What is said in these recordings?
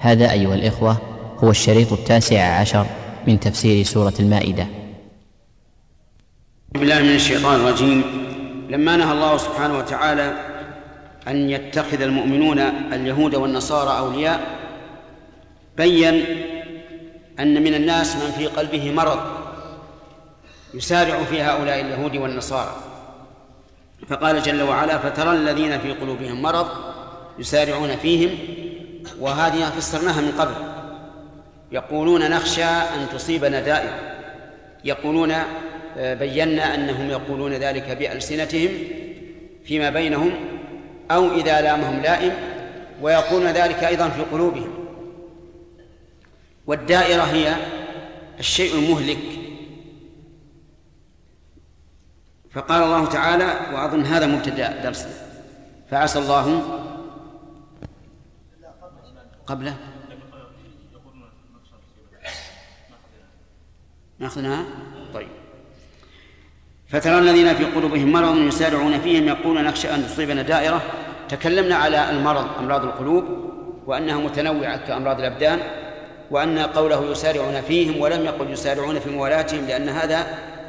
هذا أيها الإخوة هو الشريط 19 من تفسير سورة المائدة. بسم الله من الشيطان الرجيم. لما نهى الله سبحانه وتعالى أن يتخذ المؤمنون اليهود والنصارى أولياء، بيّن أن من الناس من في قلبه مرض يسارع في هؤلاء اليهود والنصارى، فقال جل وعلا: فترى الذين في قلوبهم مرض يسارعون فيهم. وهذه فسرناها من قبل. يقولون نخشى أن تصيبنا دائرة، يقولون بينا أنهم يقولون ذلك بألسنتهم فيما بينهم أو إذا لامهم لائم، ويقولون ذلك أيضا في قلوبهم. والدائرة هي الشيء المهلك. فقال الله تعالى، وأظن هذا مبتدأ درسنا: فعسى الله قبله ناخذناها. طيب. فترى الذين في قلوبهم مرض يسارعون فيهم يقولون نخشى أن تصيبنا دائرة. تكلمنا على المرض، أمراض القلوب، وأنها متنوعة كأمراض الأبدان، وأن قوله يسارعون فيهم ولم يقل يسارعون في موالاتهم، لأن هذا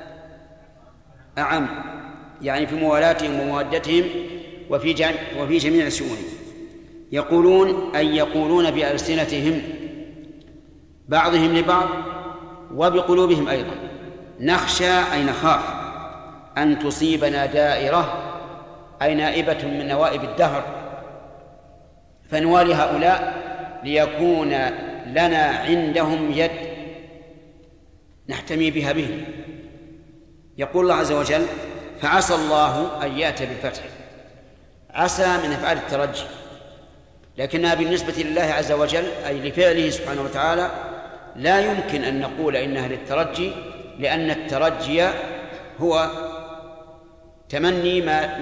أعم، يعني في موالاتهم ومودتهم وفي جميع شؤونهم. يقولون أي يقولون بألسنتهم بعضهم لبعض وبقلوبهم أيضا: نخشى أي نخاف أن تصيبنا دائرة، أي نائبة من نوائب الدهر، فنوالي هؤلاء ليكون لنا عندهم يد نحتمي بها بهم. يقول الله عز وجل: فعسى الله أن يأتي بالفتح. عسى من أفعال الترجي، لكنها بالنسبة لله عز وجل أي لفعله سبحانه وتعالى لا يمكن أن نقول إنها للترجي، لأن الترجي هو تمني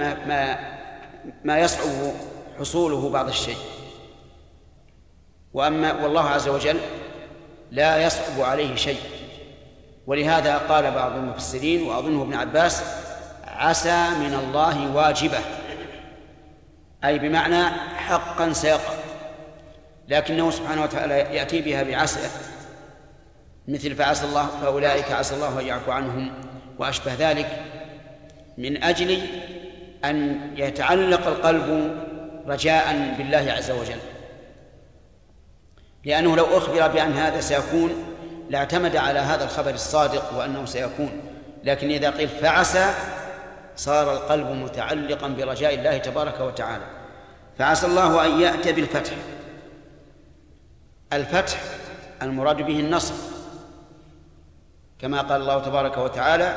ما يصعب حصوله بعض الشيء، والله عز وجل لا يصعب عليه شيء. ولهذا قال بعض المفسرين وأظنه ابن عباس: عسى من الله واجبة، أي بمعنى حقا سيقع، لكنه سبحانه وتعالى يأتي بها بعسى، مثل فعسى الله فأولئك عسى الله أن يعفو عنهم وأشبه ذلك، من أجل أن يتعلق القلب رجاء بالله عز وجل، لأنه لو أخبر بأن هذا سيكون لاعتمد على هذا الخبر الصادق وأنه سيكون، لكن إذا قيل فعسى صار القلب متعلقا برجاء الله تبارك وتعالى. فعسى الله أن يأتي بالفتح. الفتح المراد به النصر، كما قال الله تبارك وتعالى: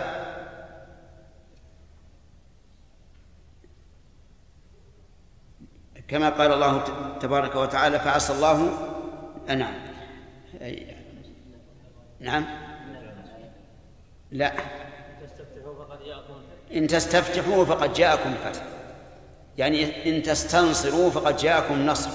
كما قال الله تبارك وتعالى: فعسى الله نعم لا إن تستفتحوا فقد جاءكم الفتح، يعني إن تستنصروا فقد جاءكم النصر.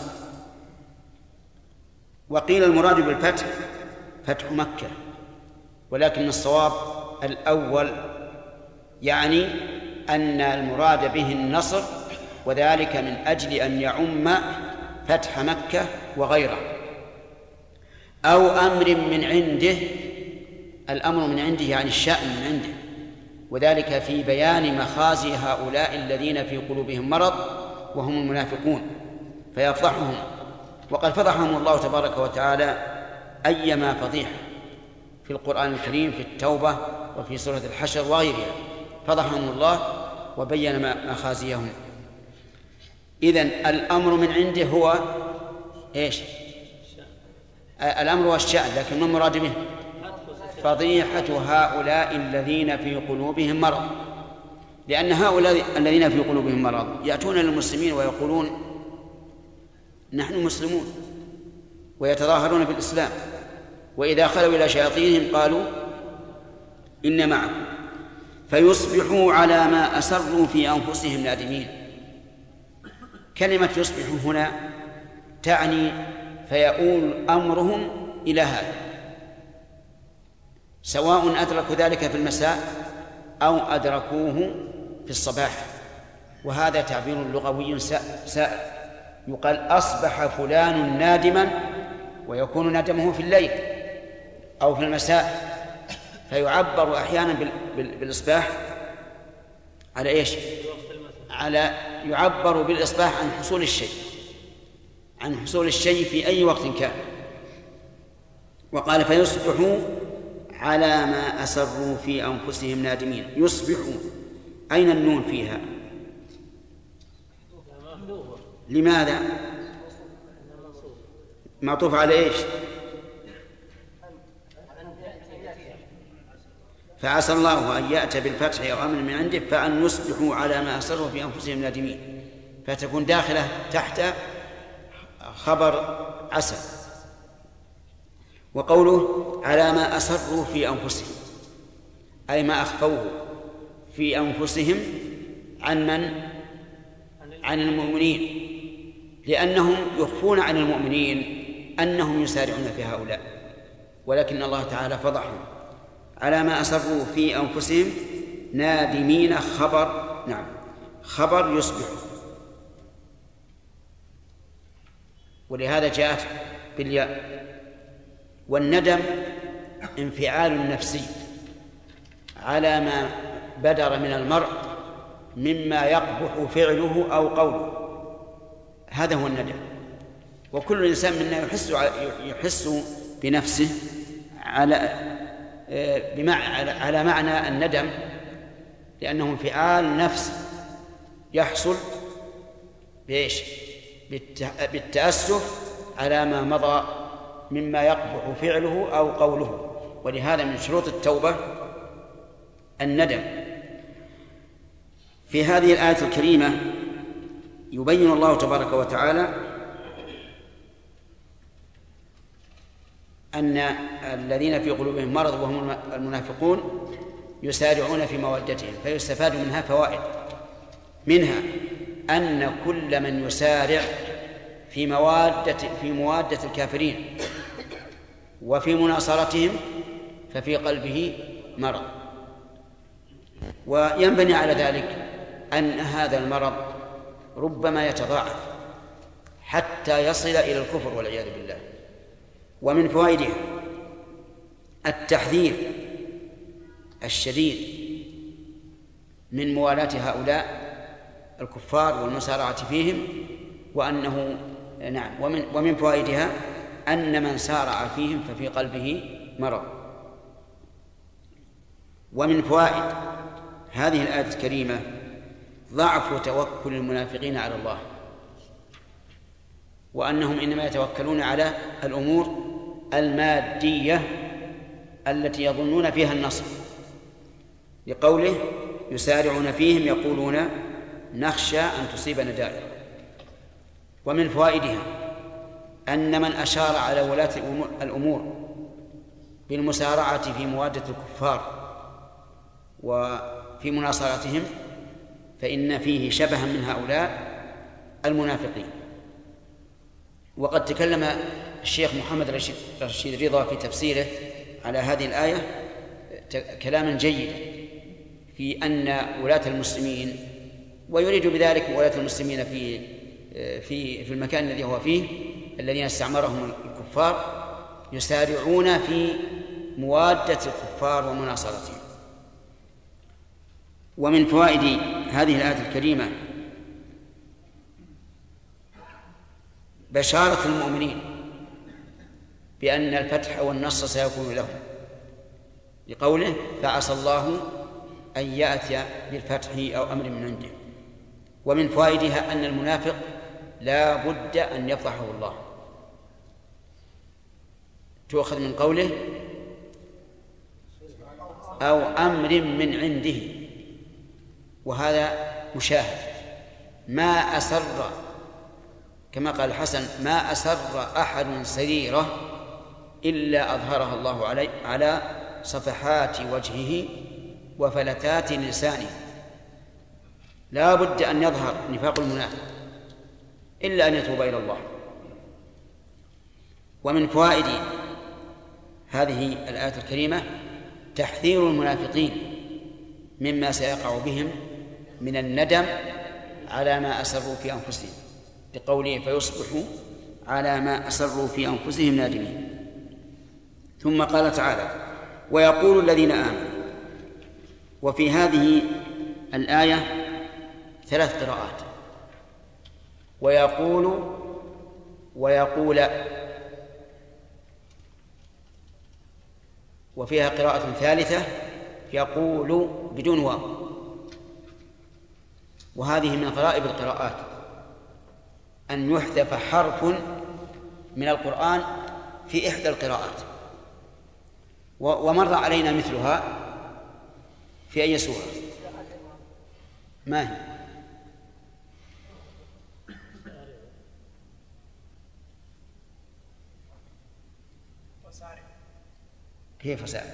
وقيل المراد بالفتح فتح مكة، ولكن الصواب الأول، يعني أن المراد به النصر، وذلك من أجل أن يعم فتح مكة وغيره، أو أمر من عنده. الأمر من عنده يعني الشأن من عنده، وذلك في بيان مخازي هؤلاء الذين في قلوبهم مرض وهم المنافقون، فيفضحهم. وقد فضحهم الله تبارك وتعالى أيما فضيحة في القرآن الكريم، في التوبة وفي سورة الحشر وغيرها، فضحهم الله وبين مخازيهم. إذن الأمر من عنده هو إيش؟ الأمر والشأن، لكن ما المراد به؟ فضيحة هؤلاء الذين في قلوبهم مرض، لأن هؤلاء الذين في قلوبهم مرض يأتون للمسلمين ويقولون نحن مسلمون، ويتظاهرون بالإسلام، وإذا خلوا إلى شياطينهم قالوا إن معكم، فيصبحوا على ما أسروا في أنفسهم نادمين. كلمة يصبحوا هنا تعني فيؤول أمرهم إلى هذا، سواء أدركوا ذلك في المساء أو أدركوه في الصباح. وهذا تعبير لغوي سائر، يقال أصبح فلان نادما ويكون ندمه في الليل أو في المساء، فيعبر أحيانا بالإصباح على إيش؟ يعبر بالإصباح عن حصول الشيء في أي وقت كان. وقال فيصبحوا على ما أسروا في أنفسهم نادمين. يصبحوا، أين النون فيها؟ لماذا؟ معطوف على إيش؟ فعسى الله أن يأتي بالفتح أو أمر من عنده فأن يصبحوا على ما أسروا في أنفسهم نادمين، فتكون داخلة تحت خبر عسى. وقوله على ما أسروا في أنفسهم أي ما أخفوه في أنفسهم عن من؟ عن المؤمنين، لأنهم يخفون عن المؤمنين أنهم يسارعون في هؤلاء، ولكن الله تعالى فضحهم. على ما أسروا في أنفسهم نادمين خبر، نعم خبر يصبح، ولهذا جاءت بالياء. والندم انفعال نفسي على ما بدر من المرء مما يقبح فعله أو قوله، هذا هو الندم. وكل إنسان منا يحس بنفسه على معنى الندم، لأنه انفعال نفس يحصل بإيش؟ بالتأسف على ما مضى مما يقبح فعله أو قوله. ولهذا من شروط التوبة الندم. في هذه الآية الكريمة يبين الله تبارك وتعالى أن الذين في قلوبهم مرض وهم المنافقون يسارعون في موادتهم، فيستفاد منها فوائد. منها أن كل من يسارع في موادة الكافرين وفي مناصرتهم ففي قلبه مرض، وينبني على ذلك أن هذا المرض ربما يتضاعف حتى يصل إلى الكفر والعياذ بالله. ومن فوائدها التحذير الشديد من موالاة هؤلاء الكفار والمسارعة فيهم، وأنه نعم ومن فوائدها أن من سارع فيهم ففي قلبه مرض. ومن فوائد هذه الآية الكريمة ضعف توكل المنافقين على الله، وأنهم إنما يتوكلون على الأمور المادية التي يظنون فيها النصر، لقوله يسارعون فيهم يقولون نخشى أن تصيبنا دائرة. ومن فوائدها أن من أشار على ولاة الأمور بالمسارعة في موادة الكفار وفي مناصرتهم فإن فيه شبها من هؤلاء المنافقين. وقد تكلم الشيخ محمد رشيد رضا في تفسيره على هذه الآية كلاما جيدا في أن ولاة المسلمين، ويريد بذلك ولاة المسلمين في المكان الذي هو فيه الذين استعمرهم الكفار، يسارعون في موادة الكفار ومناصرتهم. ومن فوائد هذه الآية الكريمة بشارة المؤمنين بأن الفتح والنصر سيكون لهم، لقوله فعسى الله أن يأتي بالفتح أو أمر من عنده. ومن فوائدها أن المنافق لا بد أن يفضحه الله، تؤخذ من قوله أو أمر من عنده، وهذا مشاهد. ما أسر، كما قال الحسن ما أسر أحد سريرة إلا أظهرها الله على صفحات وجهه وفلتات لسانه. لا بد أن يظهر نفاق المنافق إلا أن يتوب إلى الله. ومن فوائد هذه الآية الكريمة تحذير المنافقين مما سيقع بهم من الندم على ما أسروا في أنفسهم، لقوله فيصبحوا على ما أسروا في أنفسهم نادمين. ثم قال تعالى: ويقول الذين آمنوا. وفي هذه الآية 3 قراءات: ويقول، ويقول، وفيها قراءة ثالثة يقول بدون واو، وهذه من غرائب القراءات أن يحذف حرف من القرآن في إحدى القراءات. ومر علينا مثلها في أي سورة؟ ما هي؟ كيف سأل؟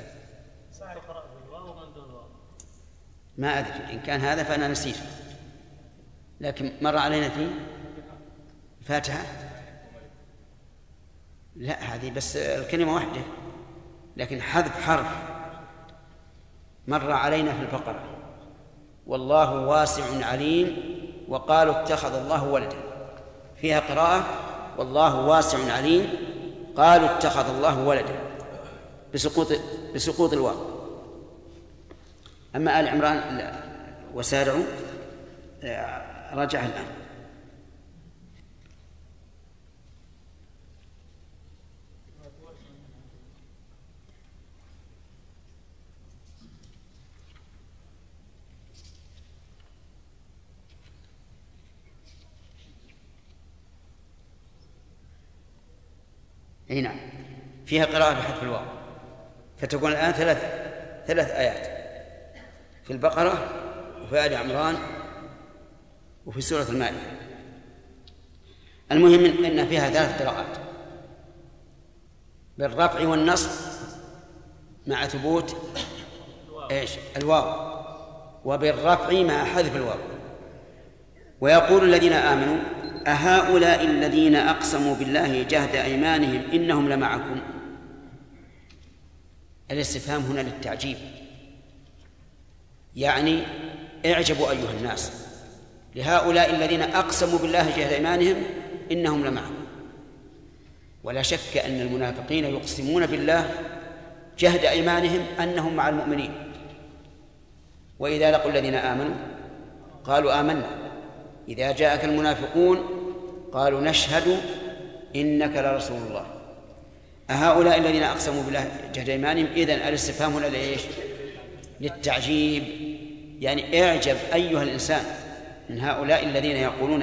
ما أدري، إن كان هذا فأنا نسيت، لكن مر علينا في الفاتحة. لا، هذه بس الكلمة واحدة، لكن حذف حرف مر علينا في البقرة: والله واسع عليم، وقالوا اتخذ الله ولدا. فيها قراءة: والله واسع عليم، قالوا اتخذ الله ولدا، بسقوط الواو. أما آل عمران وسارعوا رجع الآن. نعم، فيها قراءة بحذف الواو، فتكون الآن 3 آيات في البقرة وفي آل عمران وفي سورة المائدة. المهم أن فيها 3 قراءات بالرفع والنصب مع ثبوت الواو، وبالرفع مع حذف الواو. ويقول الذين آمنوا: أهؤلاء الذين أقسموا بالله جهد أيمانهم إنهم لمعكم. الاستفهام هنا للتعجيب، يعني اعجبوا أيها الناس لهؤلاء الذين أقسموا بالله جهد أيمانهم إنهم لمعكم. ولا شك أن المنافقين يقسمون بالله جهد أيمانهم أنهم مع المؤمنين، وإذا لقوا الذين آمنوا قالوا آمنا، إذا جاءك المنافقون قالوا نشهد إنك لرسول الله. أهؤلاء الذين أقسموا بالله جهد أيمانهم، إذن الاستفهام هنا لإيش؟ للتعجيب، يعني اعجب أيها الإنسان من هؤلاء الذين يقولون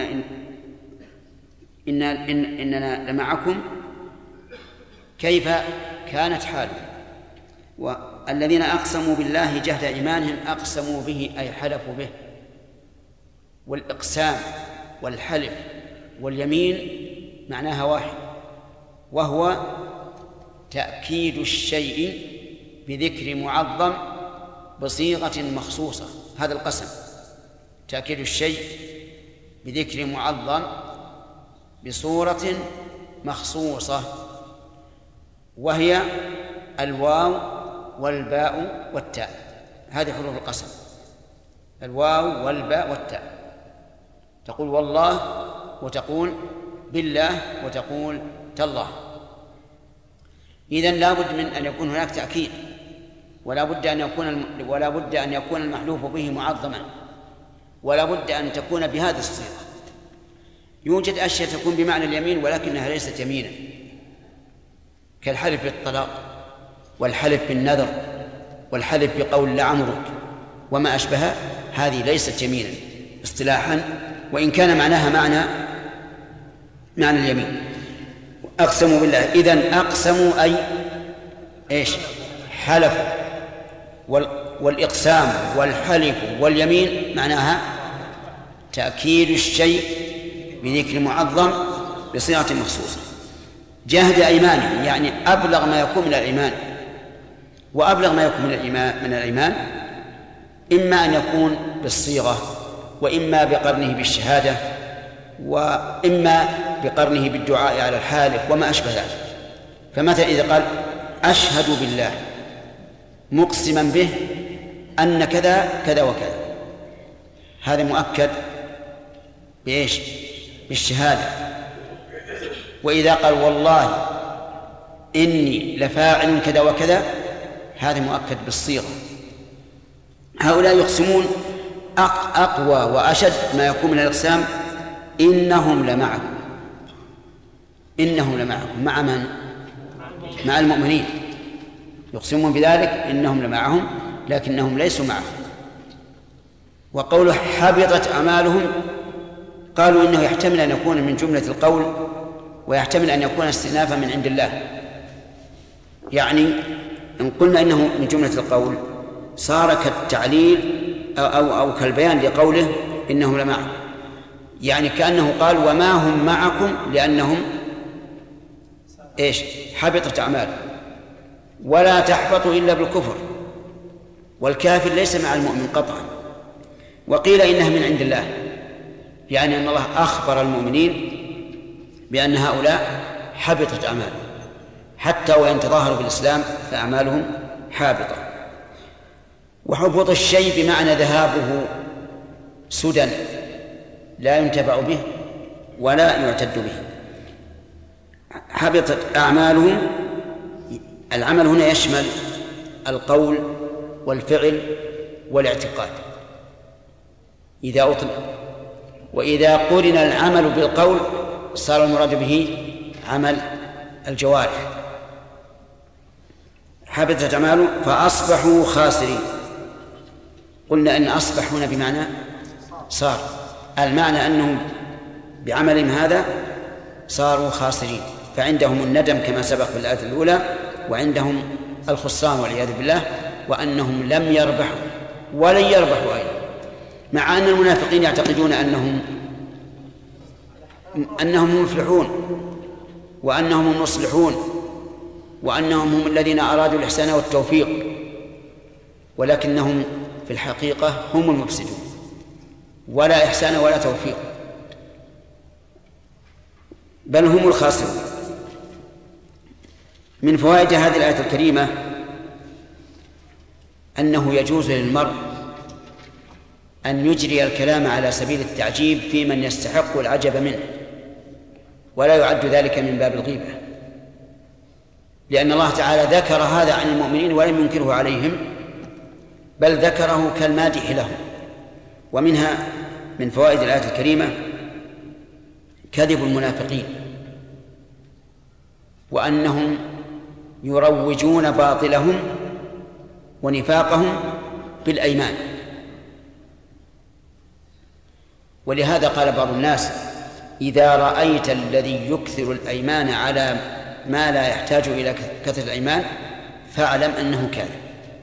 إننا لمعكم، كيف كانت حالهم. والذين أقسموا بالله جهد أيمانهم، أقسموا به أي حلفوا به. والإقسام والحلف واليمين معناها واحد، وهو تأكيد الشيء بذكر معظم بصيغة مخصوصة. هذا القسم تأكيد الشيء بذكر معظم بصورة مخصوصة، وهي الواو والباء والتاء. هذه حروف القسم: الواو والباء والتاء. تقول والله، وتقول بالله، وتقول تالله. إذن لا بد من أن يكون هناك تأكيد، ولا بد أن يكون المحلوف به معظما، ولا بد أن تكون بهذه الصيغة. يوجد أشياء تكون بمعنى اليمين ولكنها ليست يمينا، كالحلف بالطلاق، والحلف بالنذر، والحلف بقول لعمرك وما أشبه. هذه ليست يمينا اصطلاحا، وإن كان معناها معنى اليمين. أقسموا بالله، إذن أقسموا أي إيش؟ حلفوا. والإقسام والحلف واليمين معناها تأكيد الشيء بذكر معظم بصيغة مخصوصة. جهد أيمانهم يعني أبلغ ما يكون من الإيمان، وأبلغ ما يكون من الإيمان إما أن يكون بالصيغة، وإما بقرنه بالشهادة، وإما بقرنه بالدعاء على الحالف وما أشبه ذلك. فمثلا إذا قال أشهد بالله مقسما به أن كذا كذا وكذا، هذا مؤكد بإيش؟ بالشهادة. وإذا قال والله إني لفاعل كذا وكذا هذا مؤكد بالصيغة. هؤلاء يقسمون أقوى وأشد ما يكون من الإقسام إنهم لمعكم. إنهم لمعكم مع من؟ مع المؤمنين، يقسمون بذلك إنهم لمعهم لكنهم ليسوا معهم. وقوله حبطت أعمالهم قالوا إنه يحتمل أن يكون من جملة القول ويحتمل أن يكون استئنافا من عند الله. يعني إن قلنا إنه من جملة القول صار كالتعليل أو كالبيان لقوله إنهم لمعكم، يعني كأنه قال وما هم معكم لأنهم حبطت أعمالهم، ولا تحبط إلا بالكفر، والكافر ليس مع المؤمن قطعا. وقيل إنها من عند الله، يعني أن الله أخبر المؤمنين بأن هؤلاء حبطت أعمالهم، حتى وإن تظاهروا بالإسلام فأعمالهم حابطة. وحبط الشيء بمعنى ذهابه سدى لا ينتفع به ولا يعتد به. حبطت أعمالهم، العمل هنا يشمل القول والفعل والاعتقاد إذا أطلق، وإذا قرن العمل بالقول صار المراد به عمل الجوارح. حبطت أعمالهم فأصبحوا خاسرين. قلنا أن أصبح هنا بمعنى صار، المعنى أنهم بعملهم هذا صاروا خاسرين، فعندهم الندم كما سبق في الآية الأولى، وعندهم الخسران والعياذ بالله، وأنهم لم يربحوا ولن يربحوا أيضا، مع أن المنافقين يعتقدون أنهم مفلحون وأنهم المصلحون وأنهم هم الذين أرادوا الإحسان والتوفيق، ولكنهم في الحقيقة هم المفسدون، ولا إحسان ولا توفيق، بل هم الخاسرون. من فوائد هذه الآية الكريمة أنه يجوز للمرء أن يجري الكلام على سبيل التعجيب في من يستحق العجب منه، ولا يعد ذلك من باب الغيبة، لأن الله تعالى ذكر هذا عن المؤمنين ولم ينكره عليهم، بل ذكره كالمادح لهم. ومنها من فوائد الآية الكريمة كذب المنافقين، وأنهم يروجون باطلهم ونفاقهم بالأيمان. ولهذا قال بعض الناس إذا رأيت الذي يكثر الأيمان على ما لا يحتاج إلى كثرة الأيمان فاعلم أنه كاذب،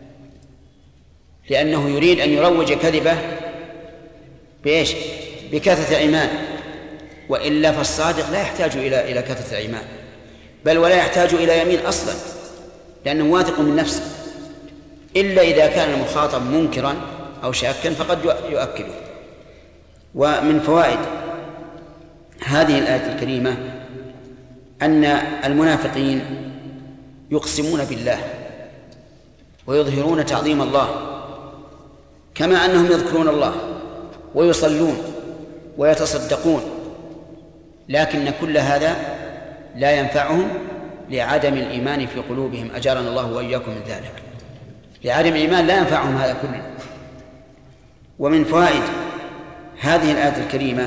لأنه يريد أن يروج كذبه بإيش؟ بكثرة الأيمان، وإلا فالصادق لا يحتاج إلى كثرة الأيمان، بل ولا يحتاج إلى يمين أصلا، لأنه واثق من نفسه، إلا إذا كان المخاطب منكرا أو شاكا فقد يؤكده. ومن فوائد هذه الآية الكريمة أن المنافقين يقسمون بالله ويظهرون تعظيم الله، كما أنهم يذكرون الله ويصلون ويتصدقون، لكن كل هذا لا ينفعهم لعدم الإيمان في قلوبهم، أجارنا الله وإياكم من ذلك. لعدم الإيمان لا ينفعهم هذا كله. ومن فوائد هذه الآية الكريمة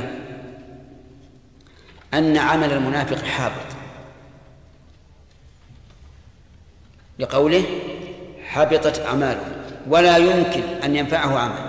أن عمل المنافق حابط، لقوله حبطت أعماله، ولا يمكن أن ينفعه عمل.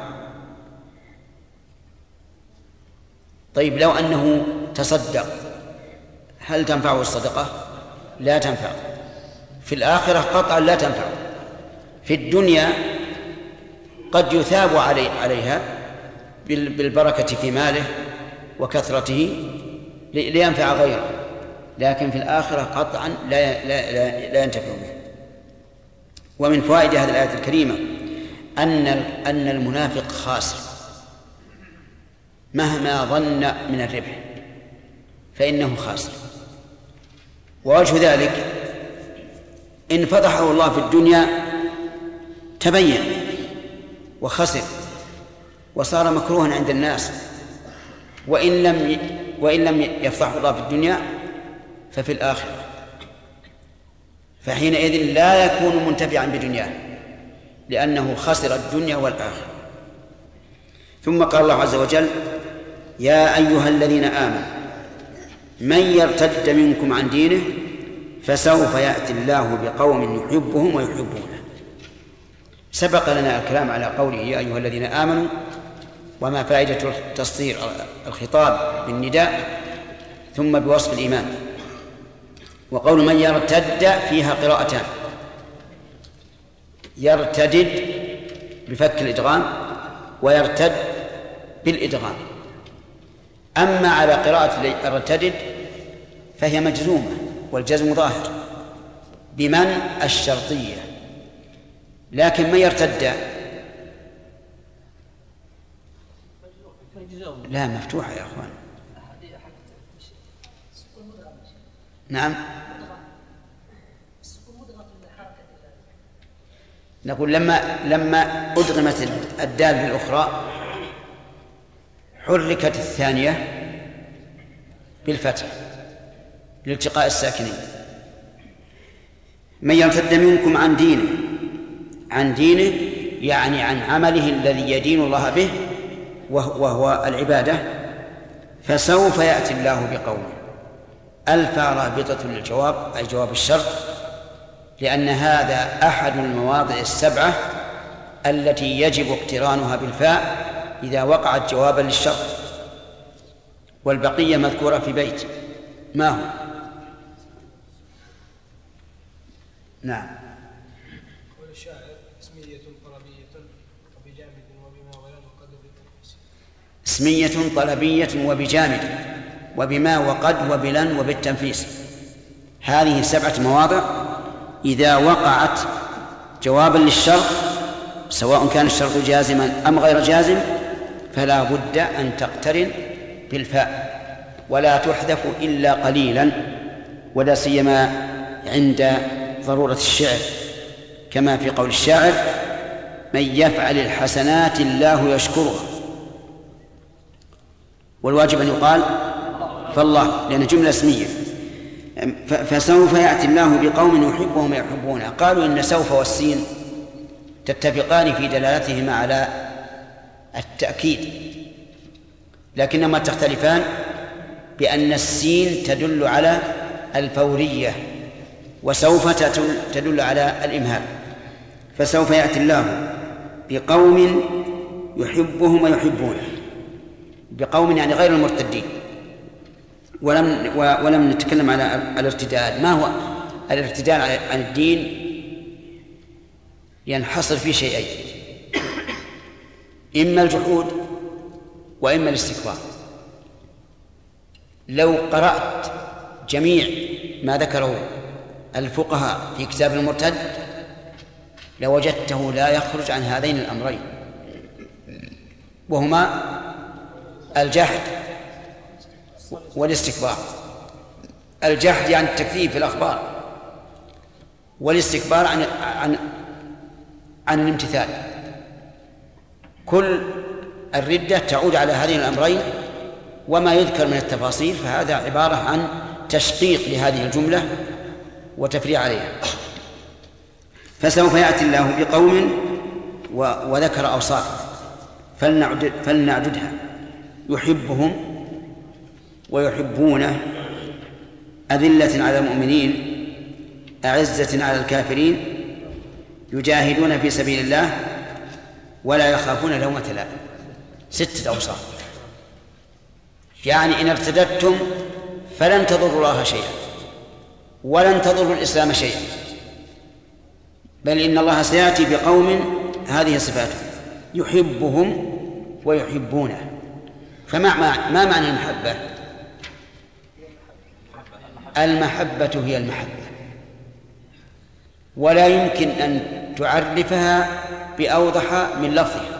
طيب لو أنه تصدق هل تنفعه الصدقة؟ لا تنفع. في الآخرة قطعا لا تنفع. في الدنيا قد يثاب عليها بالبركة في ماله وكثرته لينفع غيره، لكن في الآخرة قطعا لا ينتفع به. ومن فوائد هذه الآية الكريمة أن المنافق خاسر مهما ظن من الربح فإنه خاسر. ووجه ذلك إن فضحه الله في الدنيا تبين وخسر وصار مكروها عند الناس، وإن لم يفضحه الله في الدنيا ففي الآخرة، فحينئذ لا يكون منتفعا بدنياه لأنه خسر الدنيا والآخرة. ثم قال الله عز وجل: يا أيها الذين آمنوا من يرتد منكم عن دينه فسوف يأتي الله بقوم يحبهم ويحبونه. سبق لنا الكلام على قوله يا أيها الذين آمنوا وما فائدة تصدير الخطاب بالنداء ثم بوصف الإيمان. وقول من يرتد فيها قراءتان: يرتدد بفك الإدغام ويرتد بالإدغام. أما على قراءة يرتدد فهي مجزومة والجزم ظاهر بمن الشرطية، لكن من يرتد لا مفتوحة يا أخوان. نعم نقول لما أدغمت الدال بالأخرى حركت الثانية بالفتح لالتقاء الساكنين. من يرتد منكم عن دينه يعني عن عمله الذي يدين الله به وهو العبادة، فسوف يأتي الله بقوله. ألف رابطة للجواب أي جواب الشرط، لأن هذا أحد المواضع السبعة التي يجب اقترانها بالفاء إذا وقعت جوابا للشرط، والبقية مذكورة في بيت. ما هو؟ نعم. قول الشاعر: اسمية طلبية وبجامد وبما ولن وقد بالتنفيس. اسمية طلبية وبجامد وبما وقد وبلن وبالتنفيس. هذه 7 مواضع إذا وقعت جوابا للشرط سواء كان الشرط جازما أم غير جازم فلا بد أن تقترن بالفاء ولا تحذف إلا قليلا، ولا سيما عند ضرورة الشعر، كما في قول الشاعر: من يفعل الحسنات الله يشكرها. والواجب أن يقال فالله، لأن جملة اسمية. فسوف يأتي الله بقوم يحبهم ويحبونه. قالوا إن سوف والسين تتفقان في دلالتهما على التأكيد، لكنما تختلفان بأن السين تدل على الفورية وسوف تدل على الإمهال. فسوف يأتي الله بقوم يحبهم ويحبونه. بقوم يعني غير المرتدين. ولم نتكلم على الارتداد. ما هو الارتداد عن الدين؟ ينحصر في شيئين: إما الجحود وإما الاستكبار. لو قرأت جميع ما ذكره الفقهاء في كتاب المرتد لوجدته لا يخرج عن هذين الأمرين، وهما الجحد والاستكبار. الجحد يعني التكذيب في الأخبار، والاستكبار عن الامتثال. كل الردة تعود على هذين الأمرين، وما يذكر من التفاصيل فهذا عبارة عن تشقيق لهذه الجملة وتفريع عليها. فسوف يأتي الله بقوم وذكر أوصاف فلنعددها: يحبهم ويحبونه، أذلة على المؤمنين أعزة على الكافرين، يجاهدون في سبيل الله ولا يخافون لومة لائم. 6 أوصاف. يعني إن ارتدتم فلن تضروا الله شيئا ولن تضروا الإسلام شيئا، بل إن الله سيأتي بقوم هذه صفاته: يحبهم ويحبونه. ما معنى المحبة؟ المحبة هي المحبة، ولا يمكن أن تعرفها بأوضح من لفظها.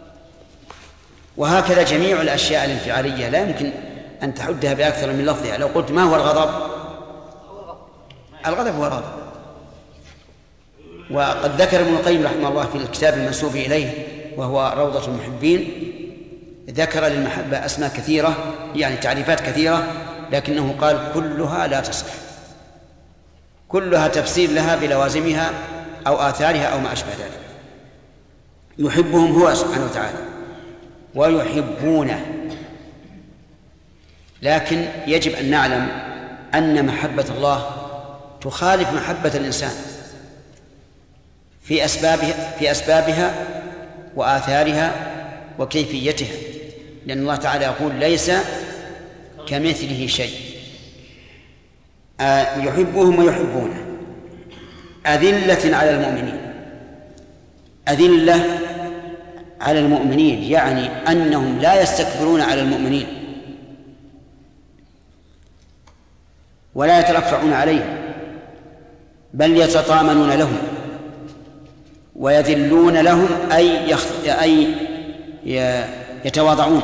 وهكذا جميع الأشياء الانفعالية لا يمكن أن تحدها بأكثر من لفظها. لو قلت ما هو الغضب؟ الغضب هو الغضب. وقد ذكر ابن القيم رحمه الله في الكتاب المنسوب إليه وهو روضة المحبين، ذكر للمحبة أسماء كثيرة، يعني تعريفات كثيرة، لكنه قال كلها لا تصح، كلها تفسير لها بلوازمها أو آثارها أو ما أشبه ذلك. يحبهم هو سبحانه وتعالى ويحبونه، لكن يجب أن نعلم أن محبة الله تخالف محبة الإنسان في أسبابها وآثارها وكيفيتها، لأن الله تعالى يقول ليس كمثله شيء. يحبهم ويحبونه. أذلة على المؤمنين، أذلة على المؤمنين يعني أنهم لا يستكبرون على المؤمنين ولا يترفعون عليهم، بل يتطامنون لهم ويذلون لهم، أي يتواضعون،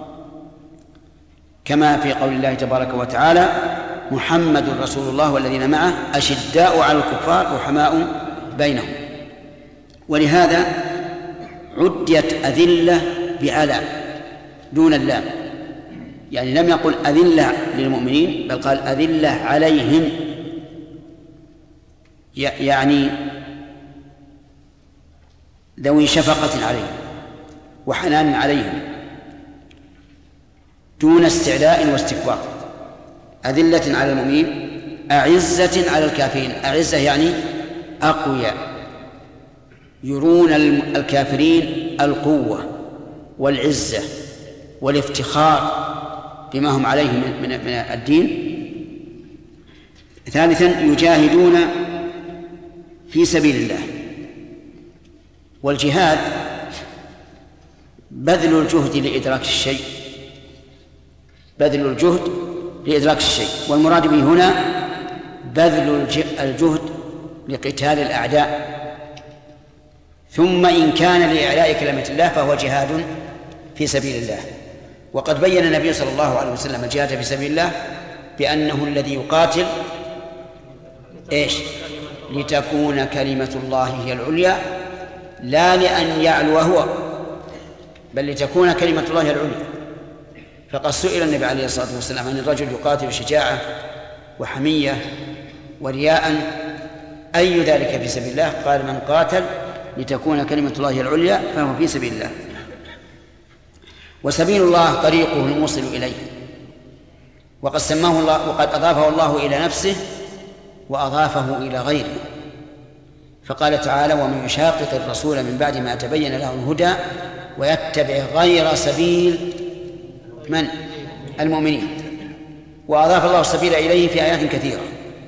كما في قول الله تبارك وتعالى محمد رسول الله والذين معه أشداء على الكفار رحماء بينهم. ولهذا عديت أذلة بعلى دون اللام، يعني لم يقل أذلة للمؤمنين بل قال أذلة عليهم، يعني ذوي شفقة عليهم وحنان عليهم دون استعلاء واستكبار. أذلة على المؤمنين أعزة على الكافرين. أعزة يعني أقوياء، يرون الكافرين القوة والعزة والافتخار بما هم عليه من الدين. ثالثا يجاهدون في سبيل الله، والجهاد بذل الجهد لإدراك الشيء، بذل الجهد لإدراك الشيء، والمراد به هنا بذل الجهد لقتال الأعداء، ثم إن كان لإعلاء كلمة الله فهو جهاد في سبيل الله. وقد بين النبي صلى الله عليه وسلم الجهاد في سبيل الله بأنه الذي يقاتل لتكون كلمة الله هي العليا، لا لأن يعلو هو، بل لتكون كلمة الله هي العليا. فقد سئل النبي عليه الصلاة والسلام عن الرجل يقاتل شجاعة وحمية ورياء أي ذلك في سبيل الله؟ قال من قاتل لتكون كلمة الله هي العليا فهو في سبيل الله. وسبيل الله طريقه الموصل إليه، وقد سماه الله وقد أضافه الله إلى نفسه وأضافه إلى غيره، فقال تعالى ومن يشاقق الرسول من بعد ما تبين له الهدى ويتبع غير سبيل من؟ المؤمنين. وأضاف الله السبيل إليه في آيات كثيرة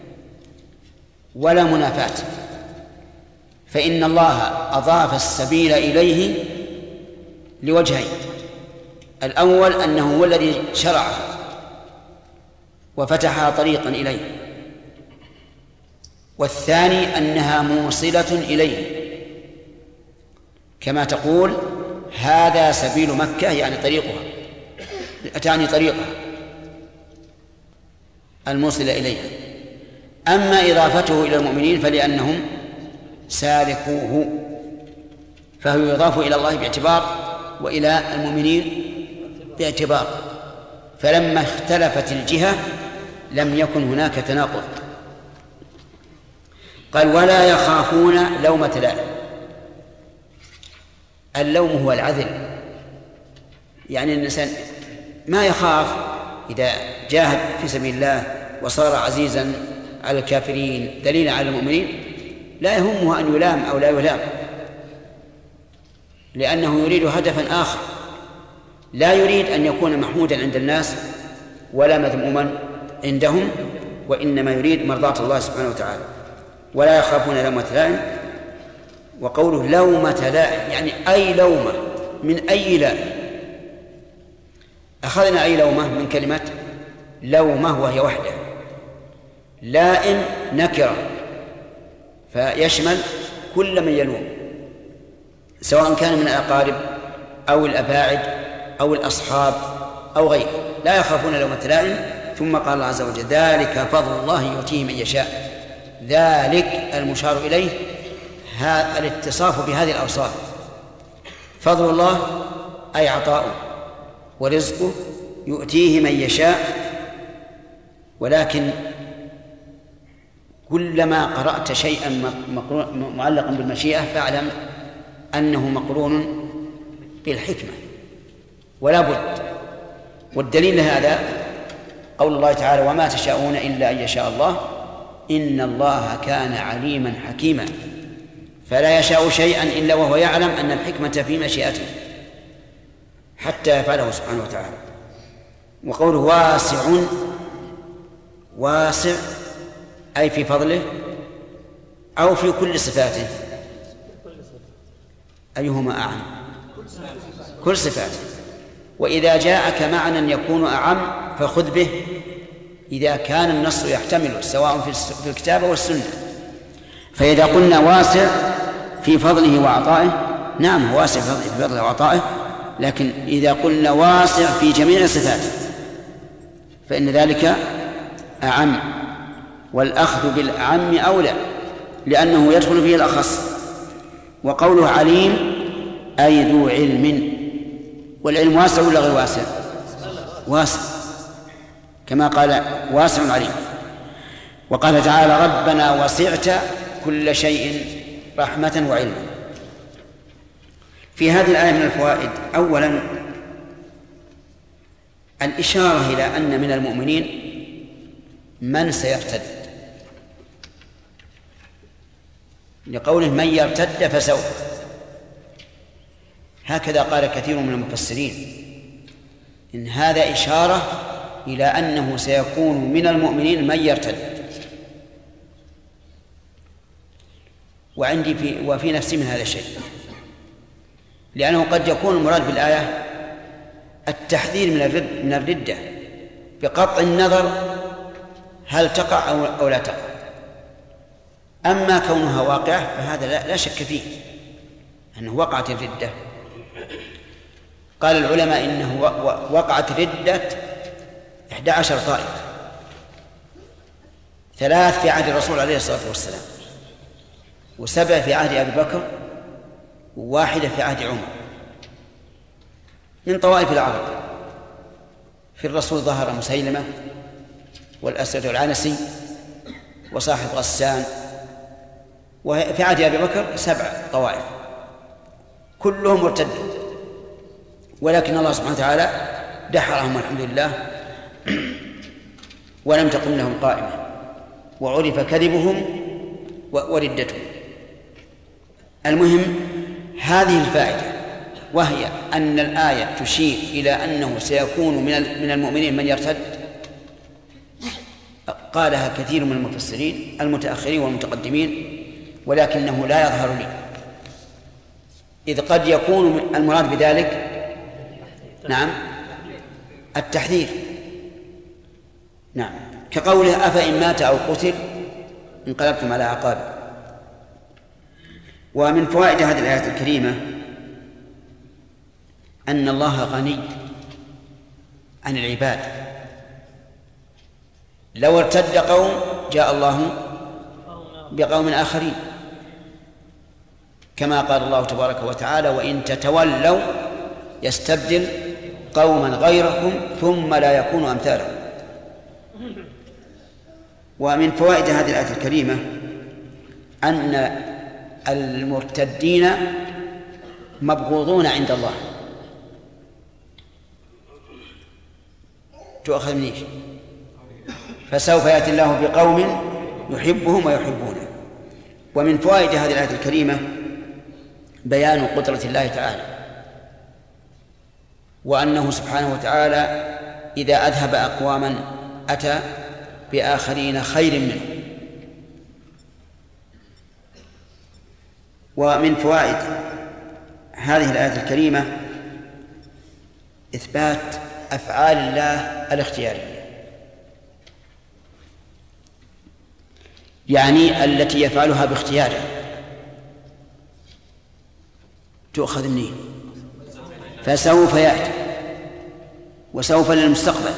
ولا منافاة، فإن الله أضاف السبيل إليه لوجهين: الأول أنه هو الذي شرعه وفتحها طريقا إليه، والثاني أنها موصلة إليه، كما تقول هذا سبيل مكة يعني طريقها، تعني طريقها الموصل إليها. أما إضافته إلى المؤمنين فلأنهم سالكوه، فهو يضاف إلى الله باعتبار وإلى المؤمنين باعتبار، فلما اختلفت الجهة لم يكن هناك تناقض. قال ولا يخافون لومة لائم. اللوم هو العذل، يعني الإنسان ما يخاف إذا جاهد في سبيل الله وصار عزيزا على الكافرين دليلا على المؤمنين، لا يهمه أن يلام أو لا يلام، لأنه يريد هدفا آخر، لا يريد أن يكون محمودا عند الناس ولا مذموما عندهم، وإنما يريد مرضاة الله سبحانه وتعالى. ولا يخافون لومة لائم. وقوله لومة لائم يعني أي لومة من أي لائم. أخذنا أي لومة من كلمة لومة وهي وحده، لائم نكرة فيشمل كل من يلوم سواء كان من الأقارب أو الأباعد أو الأصحاب أو غيره، لا يخافون لومة لائم. ثم قال الله عز وجل ذلك فضل الله يؤتيه من يشاء. ذلك المشار إليه هذا الاتصاف بهذه الأوصاف، فضل الله أي عطاؤه ورزقه يؤتيه من يشاء ولكن كلما قرأت شيئا معلقا بالمشيئة فاعلم أنه مقرون بالحكمة ولا بد. والدليل لهذا قول الله تعالى: وما تشاءون إلا أن يشاء الله إن الله كان عليما حكيما. فلا يشاء شيئا إلا وهو يعلم أن الحكمة في مشيئته حتى يفعله سبحانه وتعالى. وقوله واسع أي في فضله أو في كل صفاته، أيهما أعم؟ كل صفاته. وإذا جاءك معنى يكون أعم فخذ به إذا كان النص يحتمل سواء في الكتاب والسنة. فإذا قلنا واسع في فضله وعطائه، نعم هو واسع في فضله وعطائه، لكن إذا قلنا واسع في جميع صفاته فإن ذلك أعم، والأخذ بالأعم أولى لأنه يدخل فيه الأخص. وقوله عليم أي ذو علم، والعلم واسع ولا غير واسع؟ واسع، كما قال واسع عليم. وقال تعالى: ربنا وسعت كل شيء رحمة وعلما. في هذه الآية من الفوائد: أولا الإشارة إلى أن من المؤمنين من سيرتد، لقوله من يرتد فسوف، هكذا قال كثير من المفسرين، إن هذا إشارة إلى أنه سيكون من المؤمنين من يرتد. وفي نفسي من هذا الشيء، لأنه قد يكون المراد بالآية التحذير من الردة بقطع النظر هل تقع أو لا تقع. أما كونها واقعة فهذا لا شك فيه أنه وقعت الردة. قال العلماء إنه وقعت ردة 11 طائفة، 3 في عهد الرسول عليه الصلاة والسلام، و7 في عهد أبي بكر، و1 في عهد عمر، من طوائف العرب. في الرسول ظهر مسيلمة والأسود العنسي وصاحب غسان، وفي عهد أبي بكر 7 طوائف كلهم مرتدون، ولكن الله سبحانه وتعالى دحرهم والحمد لله ولم تقم لهم قائمة، وعرف كذبهم وردتهم. المهم هذه الفائدة، وهي أن الآية تشير إلى أنه سيكون من المؤمنين من يرتد، قالها كثير من المفسرين المتأخرين والمتقدمين، ولكنه لا يظهر لي، إذ قد يكون المراد بذلك نعم التحذير، نعم، كقوله أفإن مات أو قتل انقلبتم على أعقابكم. ومن فوائد هذه الآية الكريمة أن الله غني عن العباد، لو ارتد قوم جاء الله بقوم آخرين، كما قال الله تبارك وتعالى: وإن تتولوا يستبدل قوما غيركم ثم لا يكونوا أمثالكم. ومن فوائد هذه الآية الكريمة أن المرتدين مبغوضون عند الله. تؤخذ منيش، فسوف يأتي الله بقوم يحبهم ويحبونه. ومن فوائد هذه الآية الكريمة بيان قدرة الله تعالى، وأنه سبحانه وتعالى إذا أذهب أقواما أتى بآخرين خير منه. ومن فوائد هذه الآية الكريمة إثبات أفعال الله الاختيارية، يعني التي يفعلها باختياره. تؤخذ منين؟ فسوف يأتي، وسوف للمستقبل.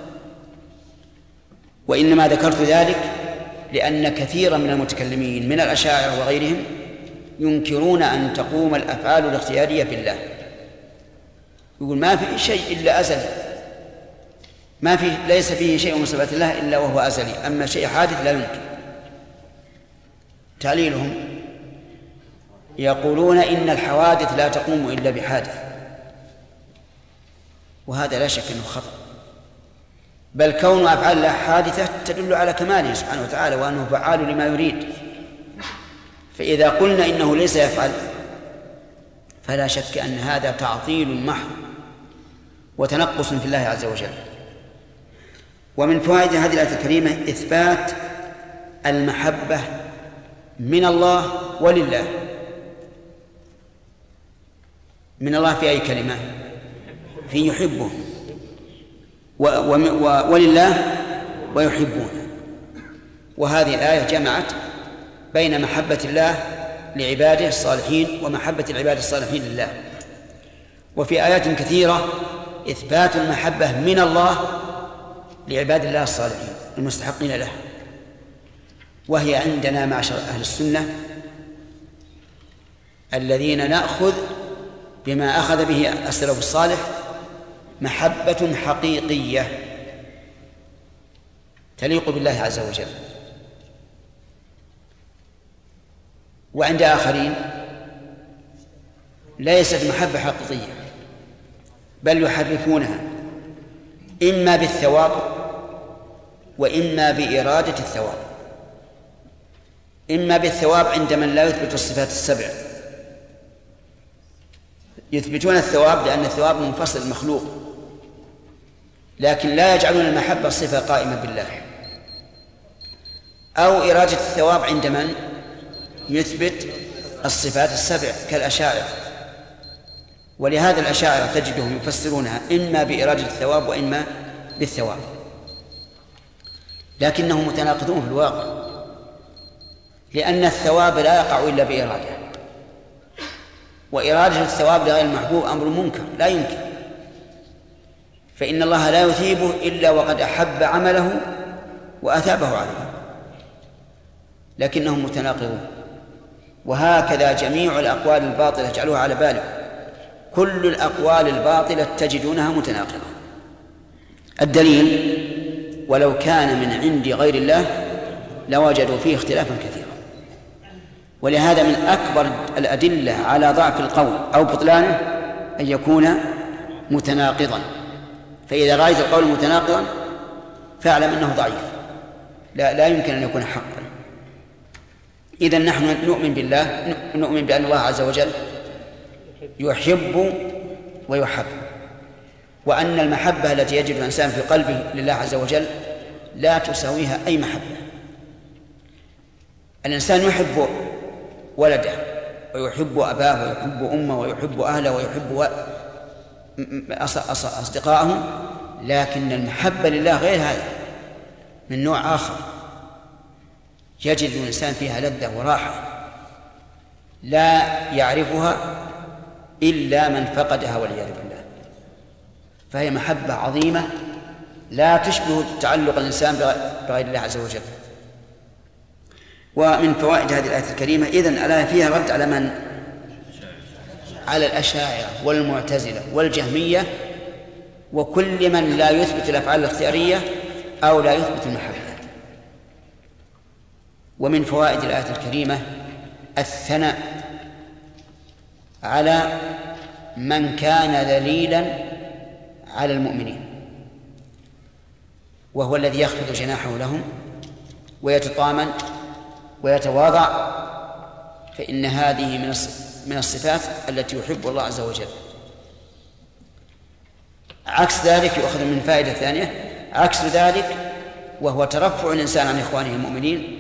وإنما ذكرت ذلك لأن كثيرا من المتكلمين من الأشاعرة وغيرهم ينكرون أن تقوم الأفعال الاختيارية بالله، يقول ما في شيء إلا أزل، ما فيه، ليس فيه شيء من صفات الله إلا وهو أزلي، أما شيء حادث لا يمكن. تعليلهم يقولون إن الحوادث لا تقوم إلا بحادث، وهذا لا شك أنه خطأ، بل كون أفعال الله حادثة تدل على كماله سبحانه وتعالى وأنه فعال لما يريد. فإذا قلنا إنه ليس يفعل فلا شك أن هذا تعطيل محض وتنقص في الله عز وجل. ومن فوائد هذه الآية الكريمة إثبات المحبة من الله ولله. من الله في أي كلمة؟ في يحبه، ولله ويحبونه. وهذه الآية جمعت بين محبة الله لعباده الصالحين ومحبة العباد الصالحين لله. وفي آيات كثيرة إثبات المحبة من الله لعباد الله الصالحين المستحقين له، وهي عندنا معشر أهل السنة الذين نأخذ بما أخذ به السلف الصالح محبة حقيقية تليق بالله عز وجل. وعند آخرين ليست محبة حقيقية، بل يحرفونها إما بالثواب وإما بإرادة الثواب. إما بالثواب عند من لا يثبت الصفات السبع، يثبتون الثواب لأن الثواب منفصل مخلوق، لكن لا يجعلون المحبة صفة قائمة بالله. أو إرادة الثواب عند من يثبت الصفات السبع كالأشاعرة. ولهذا الأشاعرة تجدهم يفسرونها إما بإرادة الثواب وإما بالثواب، لكنهم متناقضون في الواقع، لأن الثواب لا يقع إلا بإرادة، وإرادة الثواب لغير المحبوب أمر منكر لا يمكن، فإن الله لا يثيبه إلا وقد أحب عمله وأثابه عليه، لكنهم متناقضون. وهكذا جميع الأقوال الباطلة اجعلوها على بالكم، كل الأقوال الباطلة تجدونها متناقضة. الدليل ولو كان من عند غير الله لوجدوا فيه اختلافا كثيرا. ولهذا من أكبر الأدلة على ضعف القول أو بطلانه أن يكون متناقضا. فإذا رأيت القول متناقضا فاعلم أنه ضعيف، لا يمكن أن يكون حقا. إذن نحن نؤمن بالله، نؤمن بأن الله عز وجل يحب ويحب، وأن المحبة التي يجد الإنسان في قلبه لله عز وجل لا تساويها أي محبة. الإنسان يحب ولده ويحب أباه ويحب أمه ويحب أهله ويحب أصدقائه، لكن المحبة لله غير هذا، من نوع آخر يجد الإنسان فيها لذة وراحة لا يعرفها إلا من فقدها والعياذ بالله. فهي محبة عظيمة لا تشبه تعلق الإنسان بغير الله عز وجل. ومن فوائد هذه الآية الكريمة إذن الآية فيها رد على من؟ على الأشاعرة والمعتزلة والجهمية وكل من لا يثبت الأفعال الاختيارية أو لا يثبت المحبة. ومن فوائد الآية الكريمة الثناء على من كان ذليلا على المؤمنين، وهو الذي يخفض جناحه لهم ويتطامن ويتواضع، فإن هذه من الصفات التي يحب الله عز وجل. عكس ذلك يؤخذ من فائدة ثانية، عكس ذلك وهو ترفع الإنسان عن إخوانه المؤمنين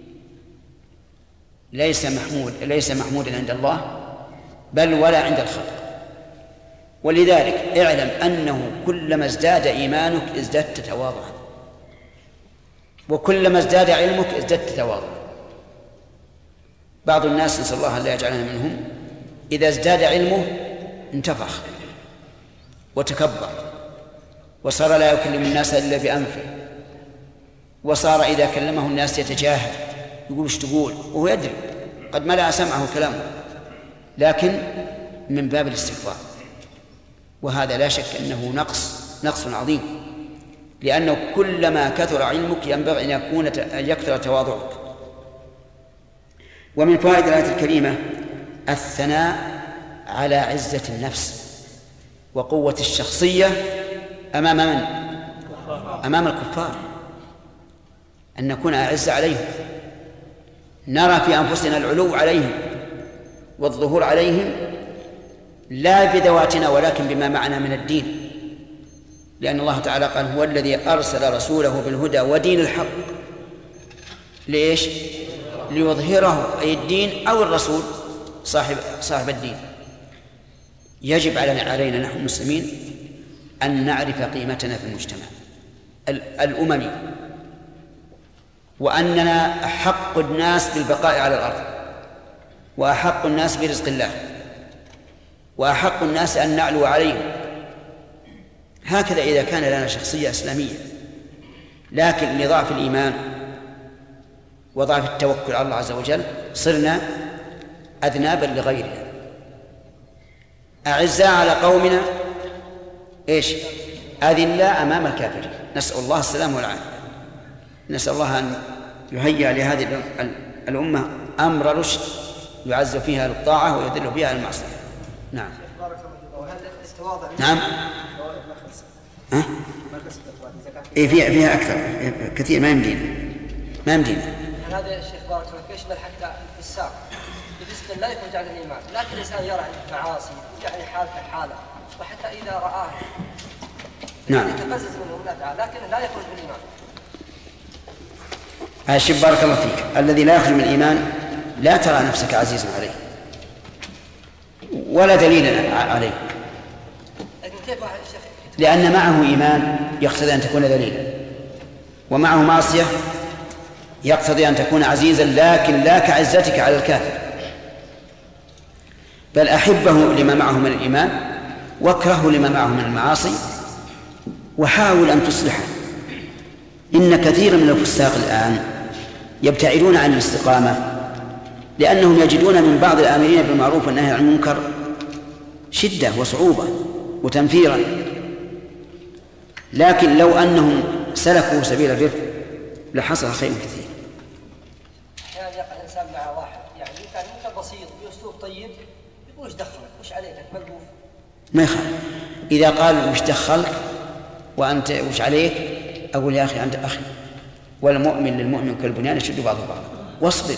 ليس محمودا عند الله بل ولا عند الخلق. ولذلك اعلم أنه كلما ازداد إيمانك ازددت تواضعا، وكلما ازداد علمك ازددت تواضعا. بعض الناس نسأل الله أن لا يجعلنا منهم إذا ازداد علمه انتفخ وتكبر وصار لا يكلم الناس إلا بأنفه، وصار إذا كلمه الناس يتجاهل يقول ايش تقول وهو يدري قد ملأ سمعه كلامه، لكن من باب الاستكبار. وهذا لا شك أنه نقص عظيم. لأنه كلما كثر علمك ينبغي أن يكثر تواضعك. ومن فوائد الآية الكريمة الثناء على عزة النفس وقوة الشخصية أمام من؟ أمام الكفار، أن نكون أعز عليهم، نرى في أنفسنا العلو عليهم والظهور عليهم، لا بذواتنا ولكن بما معنا من الدين، لأن الله تعالى قال هو الذي أرسل رسوله بالهدى ودين الحق. ليش؟ ليظهره، أي الدين أو الرسول صاحب الدين. يجب علينا نحن المسلمين أن نعرف قيمتنا في المجتمع الأممي، وأننا أحق الناس بالبقاء على الأرض، وأحق الناس برزق الله، وأحق الناس أن نعلو عليهم. هكذا إذا كان لنا شخصية إسلامية، لكن لضعف الإيمان وضعف التوكل على الله عز وجل صرنا أذنابا لغيرنا، أعزاء على قومنا أذلاء أمام الكافرين. نسأل الله السلام والعافية. نسأل الله أن يهيئ لهذه الأمة أمر رشد يعز فيها للطاعة ويذل فيها المعصية. نعم. نعم. فيها أكثر كثير ما يمدينا. هذا الشيخ بارك الله فيك يشمل حتى في الساق بالنسبة لا يخرج عن الإيمان، لكن الإنسان يرى معاصي يعني حالة وحتى إذا رآه نعم يتقزز منه ونفعه، لكن لا يخرج من الإيمان. الشيخ بارك الله فيك، الذي لا يخرج من الإيمان لا ترى نفسك عزيزا عليه ولا دليلا عليه، لأن معه إيمان يقتضي أن تكون دليلا، ومعه معصية يقتضي أن تكون عزيزا، لكن لا كعزتك على الكافر، بل أحبه لما معه من الإيمان واكرهه لما معه من المعاصي، وحاول أن تصلحه. إن كثيرا من الفساق الآن يبتعدون عن الاستقامة لأنهم يجدون من بعض الآمرين بالمعروف والنهي عن المنكر شدة وصعوبة وتنفيرا، لكن لو أنهم سلكوا سبيل الرفق لحصل خير كثير. أحيانا يقع الإنسان مع واحد يعني كان منكر بسيط بأسلوب طيب، يقول وش دخلك وش عليك ملبوف، ما يخالف. إذا قال وش دخلك وأنت وش عليك، أقول يا أخي أنت أخي، والمؤمن للمؤمن كالبنيان يشد بعضه بعضا، واصبر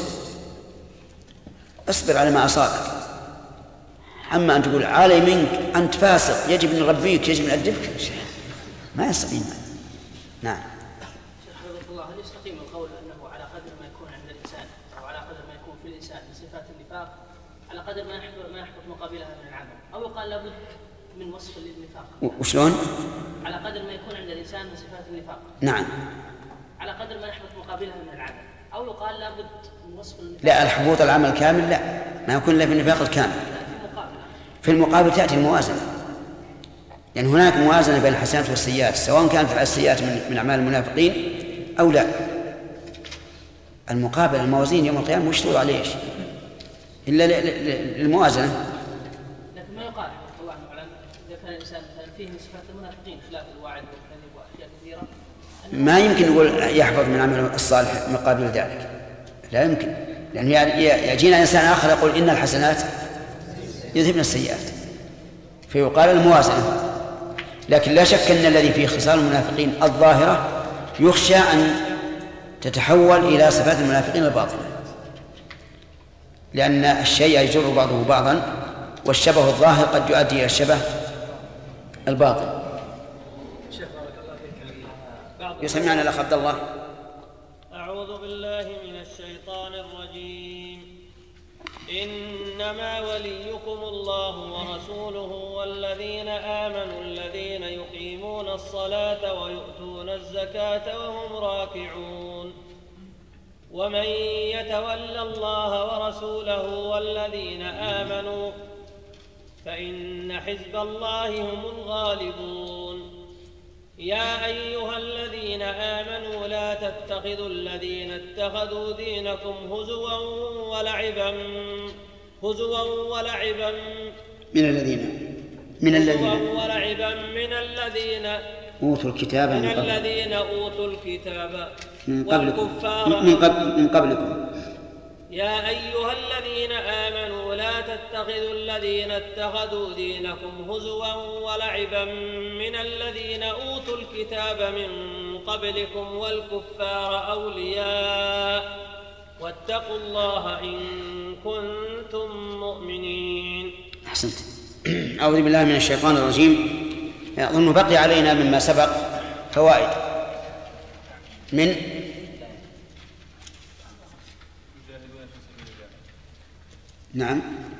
على ما أصابك. أما أن تقول علي منك أنت فاسق يجب أن نربيك يجب أن نأدبك، ما يستقيم. نعم. شيخ حفظك الله، هل يستقيم القول أنه على قدر ما يكون عند الإنسان أو على قدر ما يكون في الإنسان من صفات النفاق على قدر ما يحدث مقابلها من العمل، أو يقال لابد من وصف للنفاق؟ وشلون؟ على قدر ما يكون عند الإنسان من صفات النفاق، نعم، على قدر ما يحدث مقابلها من العمل، أو يقال لابد من وصف النفاق؟ لا، الحبوط العمل كامل لا، ما يكون إلا في النفاق الكامل. في المقابل تأتي الموازنة، يعني هناك موازنة بين الحسنات والسيئات، سواء كانت السيئات من أعمال المنافقين أو لا. المقابل الموازين يوم القيامة مشترط عليه إلا الموازنة. لكن ما يقال الله أعلم إذا كان الإنسان فيه من صفات المنافقين خلاف الواعد والكذب وأشياء كثيرة، ما يمكن يقول يحفظ من عمل الصالح مقابل ذلك، لا يمكن، لأن يجينا إنسان آخر يقول إن الحسنات يذهبن السيئات، فيقال الموازنة. لكن لا شك أن الذي فيه خصال المنافقين الظاهرة يخشى أن تتحول إلى صفات المنافقين الباطنة، لأن الشيء يجر بعضه بعضا، والشبه الظاهر قد يؤدي إلى الشبه الباطن. يسمعنا الأخ عبد الله. أعوذ بالله من الشيطان الرجيم. إنما وليكم الله ورسوله والذين آمنوا الذين يقيمون الصلاة ويؤتون الزكاة وهم راكعون. ومن يتول الله ورسوله والذين آمنوا فإن حزب الله هم الغالبون. يا أيها الذين آمنوا لا تتخذوا الذين اتخذوا دينكم هزوا ولعبا من الذين أوتوا الكتاب من الذين أوتوا الكتاب من قبلكم يا أيها الذين آمنوا لا تتخذوا الذين اتخذوا دينكم هزوا ولعبا من الذين أوتوا الكتاب من قبلكم والكفار أولياء واتقوا الله إن كنتم مؤمنين. أحسنت. أعوذ بالله من الشيطان الرجيم. أظن بقي علينا مما سبق فوائد من نعم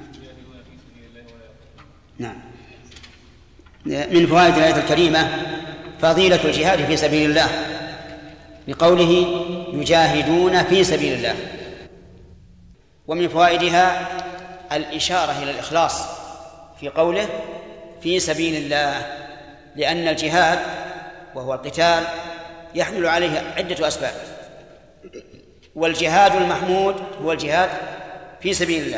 من فوائد الآية الكريمة فضيلة الجهاد في سبيل الله بقوله يجاهدون في سبيل الله. ومن فوائدها الإشارة إلى الإخلاص في قوله في سبيل الله، لأن الجهاد وهو القتال يحمل عليه عدة أسباب، والجهاد المحمود هو الجهاد في سبيل الله.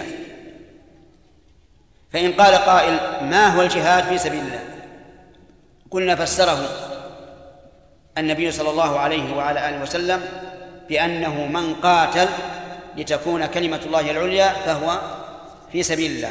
فإن قال قائل ما هو الجهاد في سبيل الله؟ قلنا فسره النبي صلى الله عليه وعلى آله وسلم بأنه من قاتل لتكون كلمة الله العليا فهو في سبيل الله.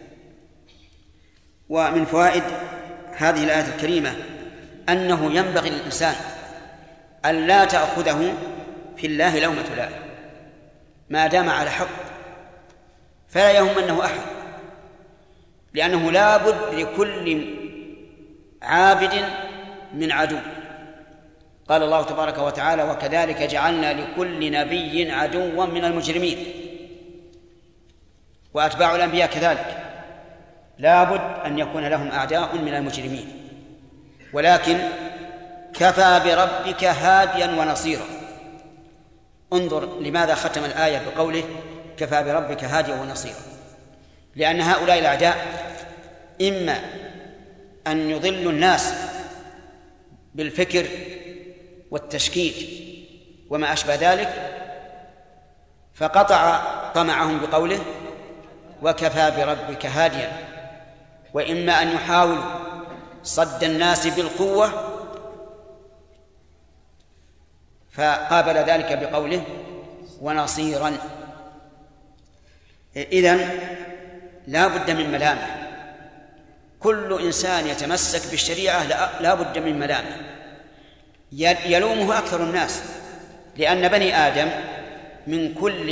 ومن فوائد هذه الآية الكريمة أنه ينبغي للإنسان أن لا تأخذه في الله لومة لائم ما دام على حق، فلا يهمنه أحد، لأنه لا بد لكل عابد من عدو. قال الله تبارك وتعالى وكذلك جعلنا لكل نبي عدوا من المجرمين، وأتباع الأنبياء كذلك لا بد أن يكون لهم أعداء من المجرمين، ولكن كفى بربك هاديا ونصيرا. انظر لماذا ختم الآية بقوله كفى بربك هاديا ونصيرا، لأن هؤلاء الأعداء إما أن يضلوا الناس بالفكر والتشكيك وما أشبه ذلك، فقطع طمعهم بقوله وكفى بربك هاديا، وإما أن يحاولوا صد الناس بالقوة فقابل ذلك بقوله ونصيرا. إذن لا بد من ملامة، كل إنسان يتمسك بالشريعة لا بد من ملامة يلومه أكثر الناس، لأن بني آدم من كل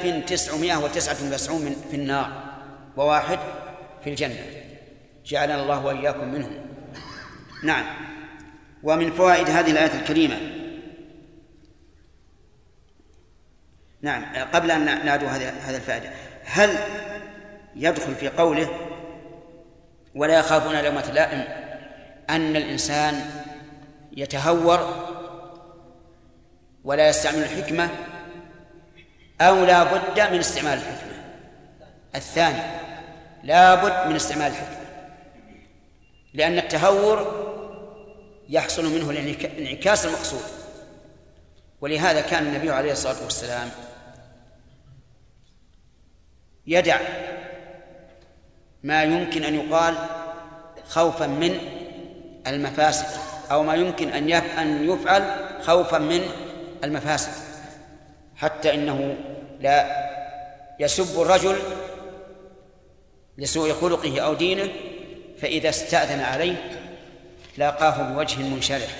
1999 في النار وواحد في الجنة، جعلنا الله وإياكم منهم. نعم. ومن فوائد هذه الآية الكريمة قبل أن نعدو هذا الفائدة، هل يدخل في قوله ولا يخافون لومة لائم أن الإنسان يتهور ولا يستعمل الحكمة، أو لا بد من استعمال الحكمة؟ الثاني، لا بد من استعمال الحكمة، لأن التهور يحصل منه الانعكاس المقصود. ولهذا كان النبي عليه الصلاة والسلام يدع ما يمكن أن يقال خوفا من المفاسد، أو ما يمكن أن يفعل خوفا من المفاسد، حتى إنه لا يسب الرجل لسوء خلقه أو دينه، فإذا استأذن عليه لاقاه بوجه منشرح.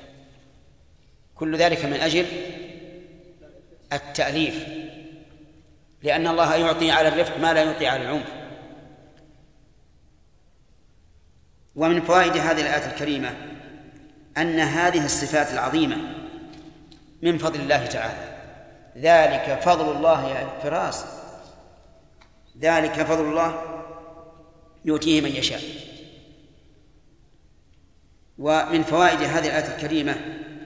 كل ذلك من أجل التأليف، لأن الله يعطي على الرفق ما لا يعطي على العنف. ومن فوائد هذه الآية الكريمة أن هذه الصفات العظيمة من فضل الله تعالى، ذلك فضل الله يا فراس، ذلك فضل الله يؤتيه من يشاء. ومن فوائد هذه الآية الكريمة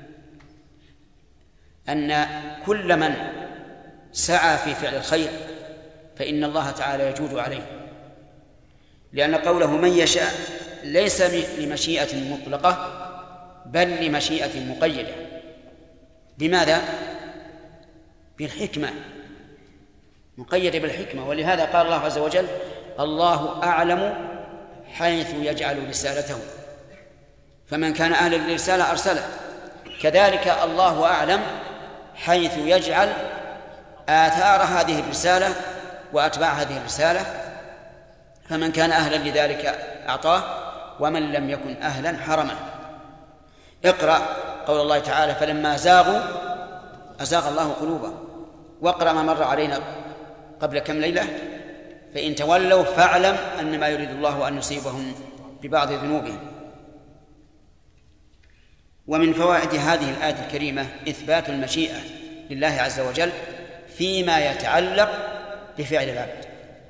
أن كل من سعى في فعل الخير فإن الله تعالى يجود عليه، لأن قوله من يشاء ليس لمشيئة مطلقة بل لمشيئة مقيدة. بماذا؟ بالحكمة، مقيدة بالحكمة. ولهذا قال الله عز وجل: الله أعلم حيث يجعل رسالته. فمن كان أهلا للرسالة أرسله. كذلك الله أعلم حيث يجعل آثار هذه الرسالة وأتباع هذه الرسالة، فمن كان أهلا لذلك أعطاه، ومن لم يكن أهلا حرمه. اقرأ قول الله تعالى: فلما زاغوا أزاغ الله قلوبهم. واقرأ ما مر علينا قبل كم ليلة: فإن تولوا فاعلم أنما يريد الله أن يصيبهم ببعض ذنوبهم. ومن فوائد هذه الآية الكريمة إثبات المشيئة لله عز وجل فيما يتعلق بفعل العبد،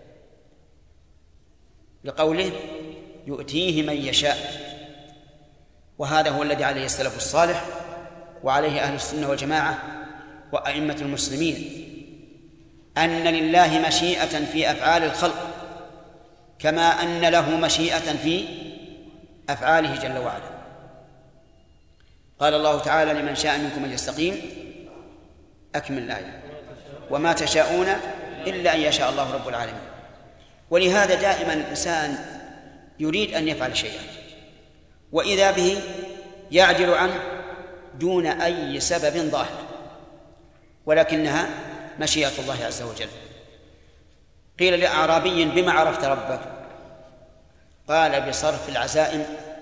لقوله: يؤتيه من يشاء. وهذا هو الذي عليه السلف الصالح وعليه أهل السنة والجماعة وأئمة المسلمين، أن لله مشيئة في أفعال الخلق كما أن له مشيئة في أفعاله جل وعلا. قال الله تعالى: لمن شاء منكم أن يستقيم. أكمل الآية: وما تشاءون إلا أن يشاء الله رب العالمين. ولهذا دائما الإنسان يريد أن يفعل شيئا وإذا به يعجل عنه دون أي سبب ظاهر، ولكنها مشيئة الله عز وجل. قيل لأعرابي: بما عرفت ربك؟ قال: بصرف العزائم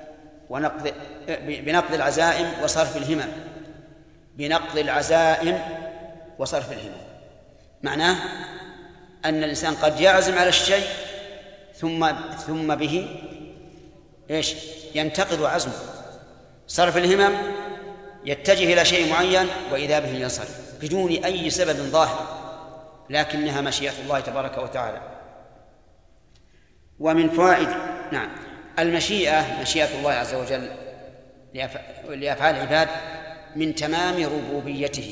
بنقض العزائم وصرف الهمم. بنقض العزائم وصرف الهمم، معناه أن الإنسان قد يعزم على الشيء ثم به ينتقض عزمه. صرف الهمم يتجه إلى شيء معين وإذا به ينصرف بدون أي سبب ظاهر، لكنها مشيئة الله تبارك وتعالى. ومن فوائد المشيئة، مشيئة الله عز وجل لأفعال العباد من تمام ربوبيته،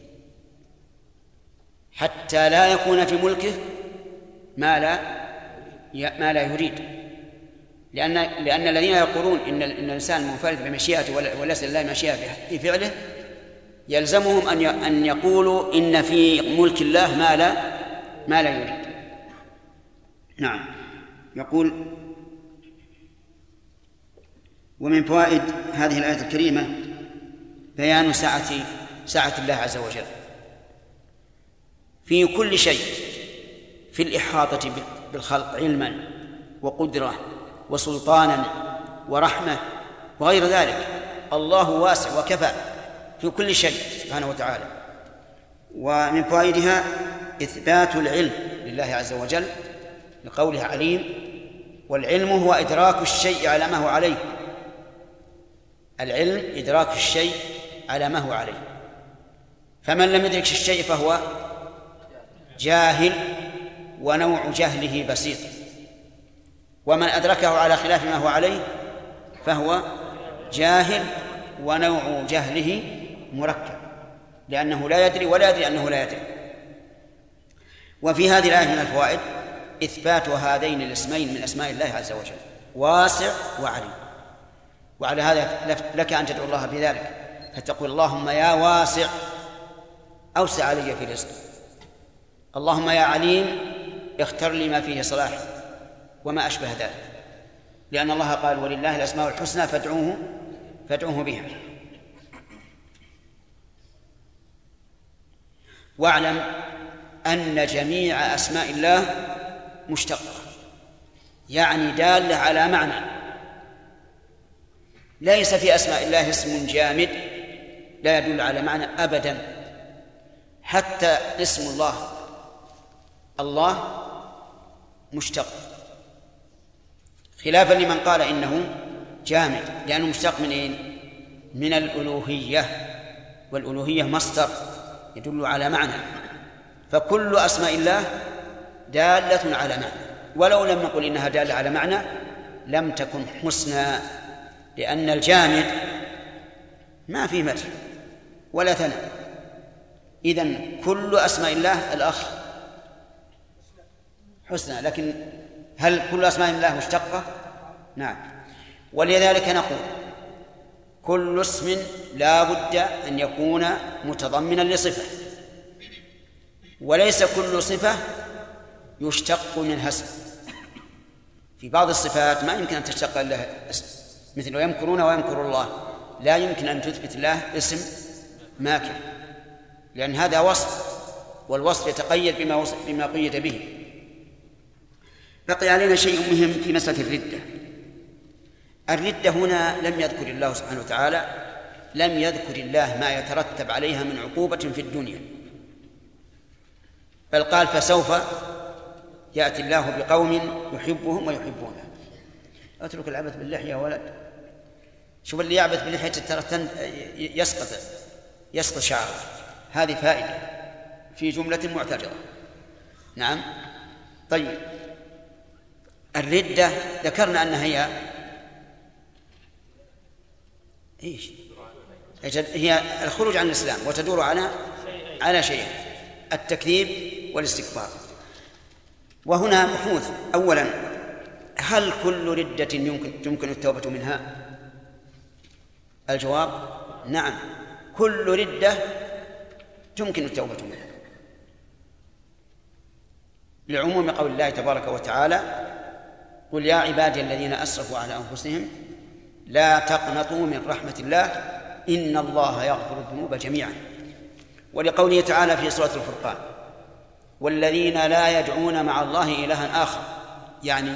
حتى لا يكون في ملكه ما لا يريد. لأن الذين يقولون إن الإنسان منفرد بمشيئته وليس لله مشيئة في فعله يلزمهم أن يقولوا إن في ملك الله ما لا يريد. نعم. يقول: ومن فوائد هذه الآية الكريمة بيان سعة الله عز وجل في كل شيء، في الإحاطة بالخلق علما وقدرة وسلطانا ورحمة وغير ذلك. الله واسع وكفى في كل شيء سبحانه وتعالى. ومن فوائدها إثبات العلم لله عز وجل لقوله عليم، والعلم هو إدراك الشيء على ما هو عليه. العلم إدراك الشيء على ما هو عليه، فمن لم يدرك الشيء فهو جاهل ونوع جهله بسيط، ومن أدركه على خلاف ما هو عليه فهو جاهل ونوع جهله مركب، لأنه لا يدري ولا يدري أنه لا يدري. وفي هذه الآية من الفوائد إثبات هذين الاسمين من أسماء الله عز وجل، واسع وعليم. وعلى هذا لك أن تدعو الله بذلك، فتقول: اللهم يا واسع أوسع علي في رزقي، اللهم يا عليم اختر لي ما فيه صلاح، وما أشبه ذلك، لأن الله قال: ولله الأسماء الحسنى فادعوه بها. واعلم أن جميع أسماء الله مشتقة، يعني دالة على معنى. ليس في أسماء الله اسم جامد لا يدل على معنى أبدا، حتى اسم الله مشتق، خلافا لمن قال إنه جامد، لأنه مشتق من إيه؟ من الألوهية، والألوهية مصدر يدل على معنى. فكل أسماء الله دالة على معنى، ولو لم نقل إنها دالة على معنى لم تكن حسنى، لأن الجامد ما في مدح ولا ثناء. إذن كل أسماء الله الأخ حسنى، لكن هل كل أسماء الله مشتقة؟ نعم. ولذلك نقول: كل اسم لا بد أن يكون متضمنا لصفة، وليس كل صفة يشتق منها اسم. في بعض الصفات ما يمكن أن تشتق لها اسم، مثل ويمكرون ويمكر الله، لا يمكن أن تثبت الله اسم ماكر، لأن هذا وصف، والوصف يتقيد بما قيد به. بقي علينا شيء مهم في مسألة الردة. الردة هنا لم يذكر الله سبحانه وتعالى، لم يذكر الله ما يترتب عليها من عقوبة في الدنيا، بل قال فسوف يأتي الله بقوم يحبهم ويحبونه. اترك العبث باللحية يا ولد. شوف اللي يعبث باللحية ترى يسقط شعره، هذه فائدة في جملة معترضة. نعم. طيب، الردة ذكرنا أنها هي الخروج عن الإسلام، وتدور على شيئين: التكذيب والاستكبار. وهنا بحوث. أولا، هل كل ردة يمكن التوبة منها؟ الجواب نعم، كل ردة تمكن التوبة منها، لعموم قول الله تبارك وتعالى: قل يا عبادي الذين أسرفوا على أنفسهم لا تقنطوا من رحمة الله إن الله يغفر الذنوب جميعا. ولقوله تعالى في سورة الفرقان: والذين لا يدعون مع الله إلها آخر، يعني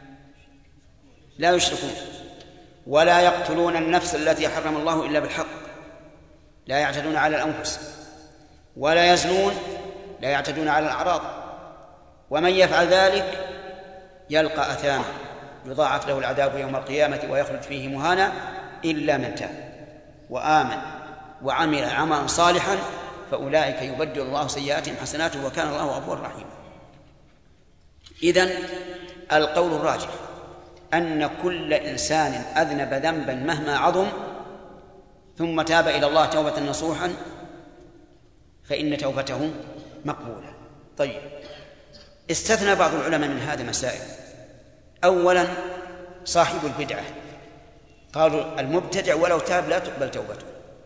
لا يشركون، ولا يقتلون النفس التي حرم الله إلا بالحق، لا يعتدون على الأنفس، ولا يزنون، لا يعتدون على الأعراض، ومن يفعل ذلك يلقى أثاما يضاعف له العذاب يوم القيامة ويخلد فيه مهانا إلا من تاب وآمن وعمل عملا صالحا فأولئك يبدل الله سيئاتهم حسنات وكان الله غفورا رحيما. إذن القول الراجح أن كل إنسان أذنب ذنبا مهما عظم ثم تاب إلى الله توبة نصوحا فإن توبته مقبولة. طيب، استثنى بعض العلماء من هذا مسائل. أولا، صاحب البدعة، قالوا المبتدع ولو تاب لا تقبل توبته،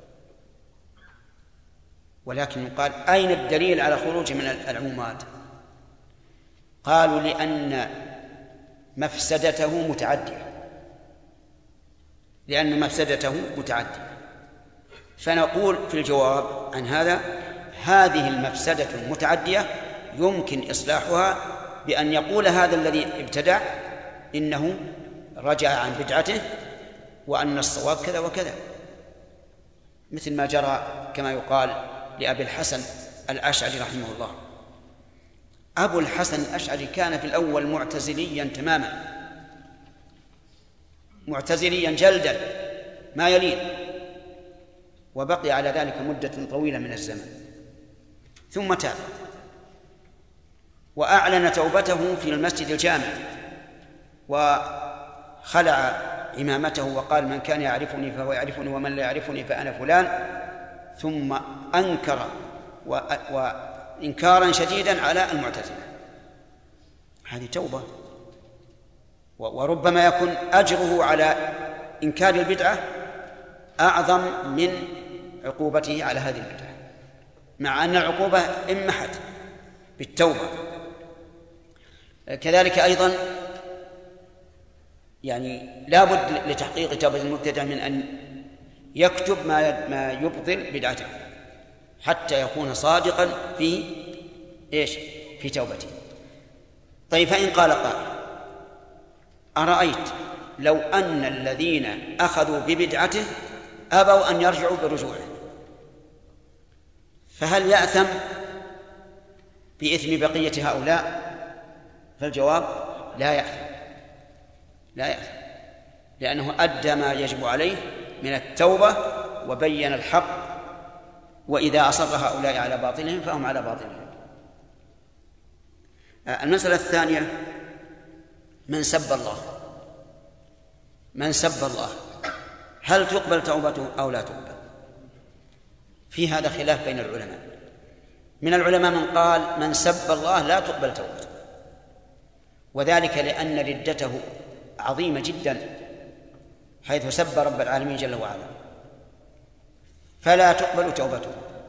ولكن قال أين الدليل على خروج من العمومات؟ قالوا لأن مفسدته متعدية، فنقول في الجواب عن هذا: هذه المفسدة المتعدية يمكن إصلاحها بأن يقول هذا الذي ابتدع إنه رجع عن بدعته وأن الصواب كذا وكذا، مثل ما جرى كما يقال لأبي الحسن الأشعري رحمه الله. أبو الحسن الأشعري كان في الأول معتزليا تماما، معتزليا جلدا ما يلين، وبقي على ذلك مدة طويلة من الزمن، ثم تاب وأعلن توبته في المسجد الجامع، وخلع عمامته وقال: من كان يعرفني فهو يعرفني ومن لا يعرفني فأنا فلان. ثم أنكر وإنكارا شديدا على المعتزلة. هذه توبة، وربما يكون أجره على إنكار البدعة أعظم من عقوبته على هذه البدعة، مع أن العقوبة امحت بالتوبة. كذلك أيضا يعني لا بد لتحقيق توبة المبتدع من أن يكتب ما يبطل بدعته حتى يكون صادقا في توبته. طيب، فإن قال قائل: أرأيت لو أن الذين أخذوا ببدعته أبوا أن يرجعوا برجوعه، فهل يأثم بإثم بقية هؤلاء؟ فالجواب: لا يأثم، لأنه أدى ما يجب عليه من التوبة وبين الحق، وإذا أصر هؤلاء على باطلهم فهم على باطلهم. المسألة الثانية: من سب الله هل تقبل توبته أو لا تقبل؟ في هذا خلاف بين العلماء. من العلماء من قال من سب الله لا تقبل توبته، وذلك لأن ردته عظيمة جدا، حيث سب رب العالمين جل وعلا، فلا تقبل توبته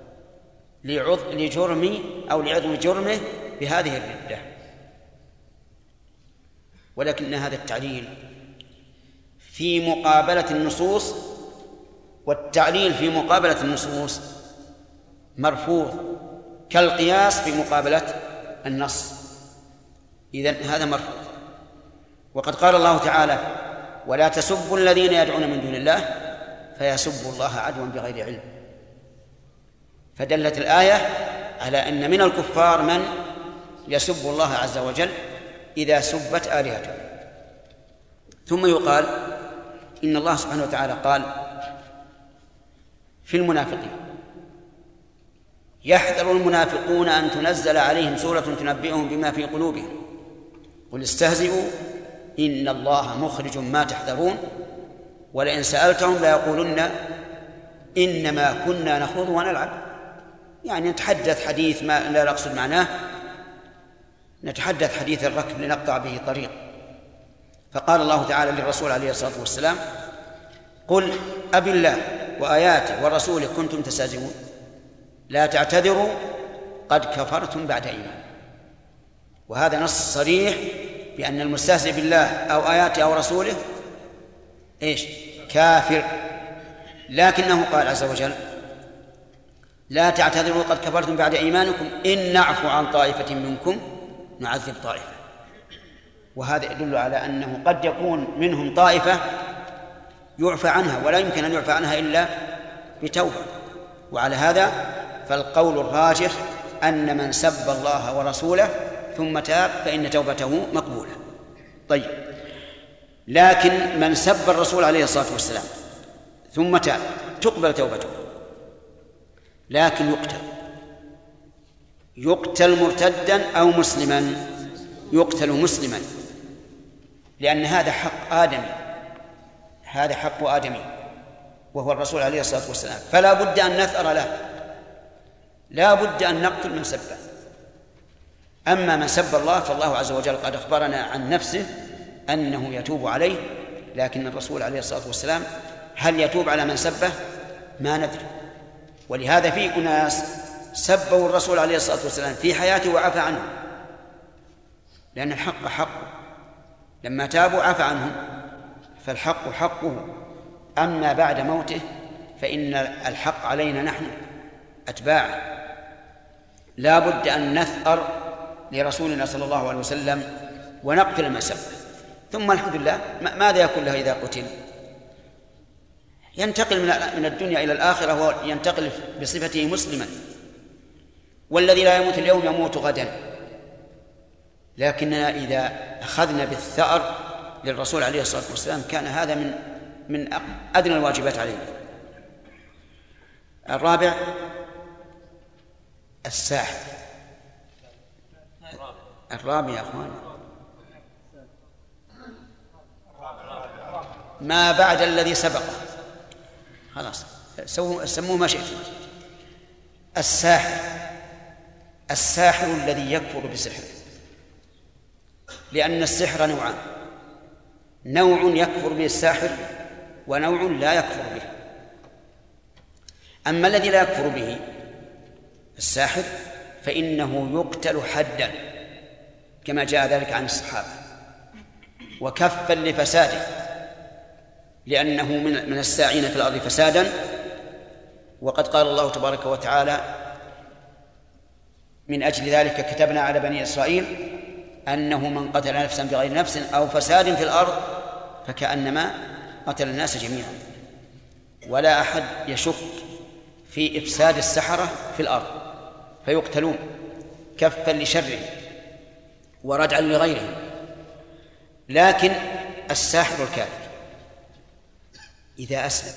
لعظم جرمه بهذه الردة. ولكن هذا التعليل في مقابلة النصوص، والتعليل في مقابلة النصوص مرفوض، كالقياس في مقابلة النص، إذن هذا مرفوض. وقد قال الله تعالى: ولا تسبوا الذين يدعون من دون الله فيسبوا الله عدوا بغير علم. فدلت الآية على أن من الكفار من يسب الله عز وجل إذا سبت آلهته. ثم يقال إن الله سبحانه وتعالى قال في المنافقين: يحذر المنافقون أن تنزل عليهم سورة تنبئهم بما في قلوبهم قل استهزئوا إن الله مخرج ما تحذرون ولئن سألتهم ليقولن إنما كنا نخوض ونلعب. يعني نتحدث حديث ما لا نقصد معناه، نتحدث حديث الركب لنقطع به طريق. فقال الله تعالى للرسول عليه الصلاة والسلام: قل أبي الله وآياته ورسوله كنتم تستهزئون لا تعتذروا قد كفرتم بعد إيمان. وهذا نص صريح بأن المستهزئ بالله أو آياته أو رسوله كافر. لكنه قال عز وجل: لا تعتذروا قد كفرتم بعد إيمانكم إن نعفو عن طائفة منكم نعذب طائفة. وهذا يدل على أنه قد يكون منهم طائفة يعفى عنها، ولا يمكن أن يعفى عنها إلا بتوبة. وعلى هذا فالقول الراجح أن من سب الله ورسوله ثم تاب فإن توبته مقبولة. طيب، لكن من سب الرسول عليه الصلاة والسلام ثم تاب تقبل توبته، لكن يقتل مرتدا أو مسلما. يقتل مسلما لأن هذا حق آدمي، هذا حق آدمي وهو الرسول عليه الصلاة والسلام، فلا بد أن نثأر له، لا بد أن نقتل من سبه. أما من سب الله فالله عز وجل قد أخبرنا عن نفسه أنه يتوب عليه، لكن الرسول عليه الصلاة والسلام هل يتوب على من سبه؟ ما ندري. ولهذا في أناس سبوا الرسول عليه الصلاة والسلام في حياته وعفى عنه، لأن الحق حقه، لما تابوا عفى عنهم، فالحق حقه. أما بعد موته فإن الحق علينا نحن أتباعه، لا بد أن نثأر لرسولنا صلى الله عليه وسلم ونقتل من سبه. ثم الحمد لله ماذا يكون له إذا قتل؟ ينتقل من الدنيا إلى الآخرة وينتقل بصفته مسلما، والذي لا يموت اليوم يموت غدا. لكننا إذا أخذنا بالثأر للرسول عليه الصلاة والسلام كان هذا من أدنى الواجبات علينا. الرابع الساحر. الرابع يا أخوان ما بعد الذي سبقه، خلاص سموه ما شئتم. الساحر الذي يكفر بسحره، لأن السحر نوعان: نوع يكفر به الساحر ونوع لا يكفر به. أما الذي لا يكفر به الساحر فإنه يقتل حدا كما جاء ذلك عن الصحابة، وكفا لفساده، لأنه من الساعين في الأرض فسادا. وقد قال الله تبارك وتعالى: من أجل ذلك كتبنا على بني إسرائيل أنه من قتل نفسا بغير نفس أو فساد في الأرض فكأنما قتل الناس جميعا. ولا أحد يشك في إفساد السحرة في الأرض فيقتلون كفا لشرهم وردعا لغيرهم. لكن الساحر الكافر إذا أسلم،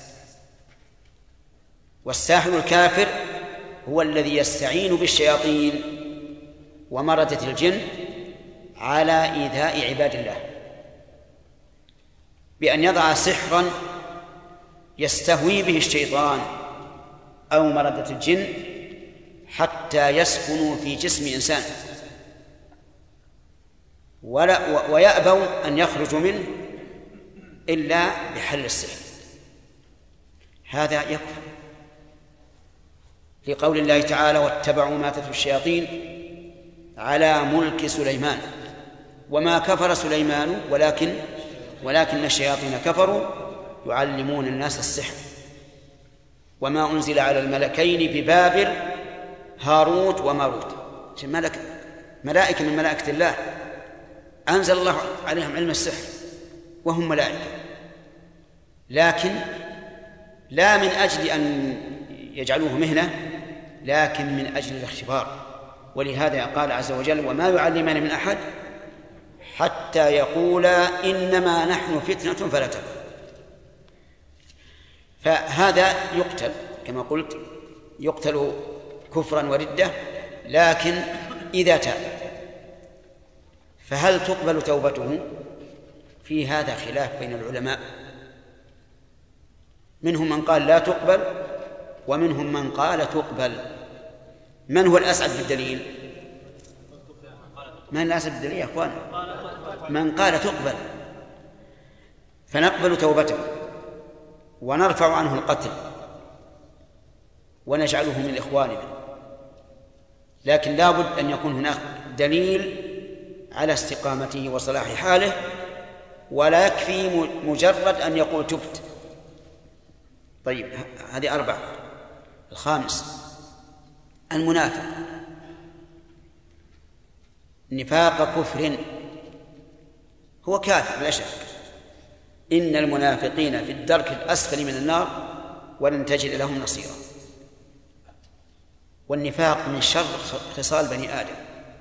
والساحر الكافر هو الذي يستعين بالشياطين ومردة الجن على إيذاء عباد الله بأن يضع سحرا يستهوي به الشيطان أو مردة الجن حتى يسكنوا في جسم إنسان ويأبوا أن يخرجوا منه إلا بحل السحر. هذا يكفر، لقول الله تعالى: واتبعوا ما تتلو الشياطين على ملك سليمان وما كفر سليمان ولكن ولكن الشياطين كفروا يعلمون الناس السحر. وما أنزل على الملكين ببابل هاروت وماروت، ملائكة من ملائكة الله أنزل الله عليهم علم السحر وهم ملائكة، لكن لا من أجل أن يجعلوه مهنة، لكن من أجل الاختبار. ولهذا قال عز وجل: وما يعلمان من أحد حتى يقولا إنما نحن فتنة فلا تكفر. فهذا يقتل كما قلت، يقتل كفرا وردة، لكن إذا تاب فهل تقبل توبته؟ في هذا خلاف بين العلماء، منهم من قال لا تقبل ومنهم من قال تقبل. من هو الأسعد بالدليل؟ من الأسعد بالدليل يا أخوان؟ من قال تقبل، فنقبل توبته ونرفع عنه القتل ونجعله من إخواننا، لكن لا بد أن يكون هناك دليل على استقامته وصلاح حاله، ولا يكفي مجرد أن يقول تبت. طيب، هذه 4. الخامس المنافق، نفاق كفر، هو كافر لا شك. إن المنافقين في الدرك الأسفل من النار ولن تجد لهم نصيرا. والنفاق من شر خصال بني آدم.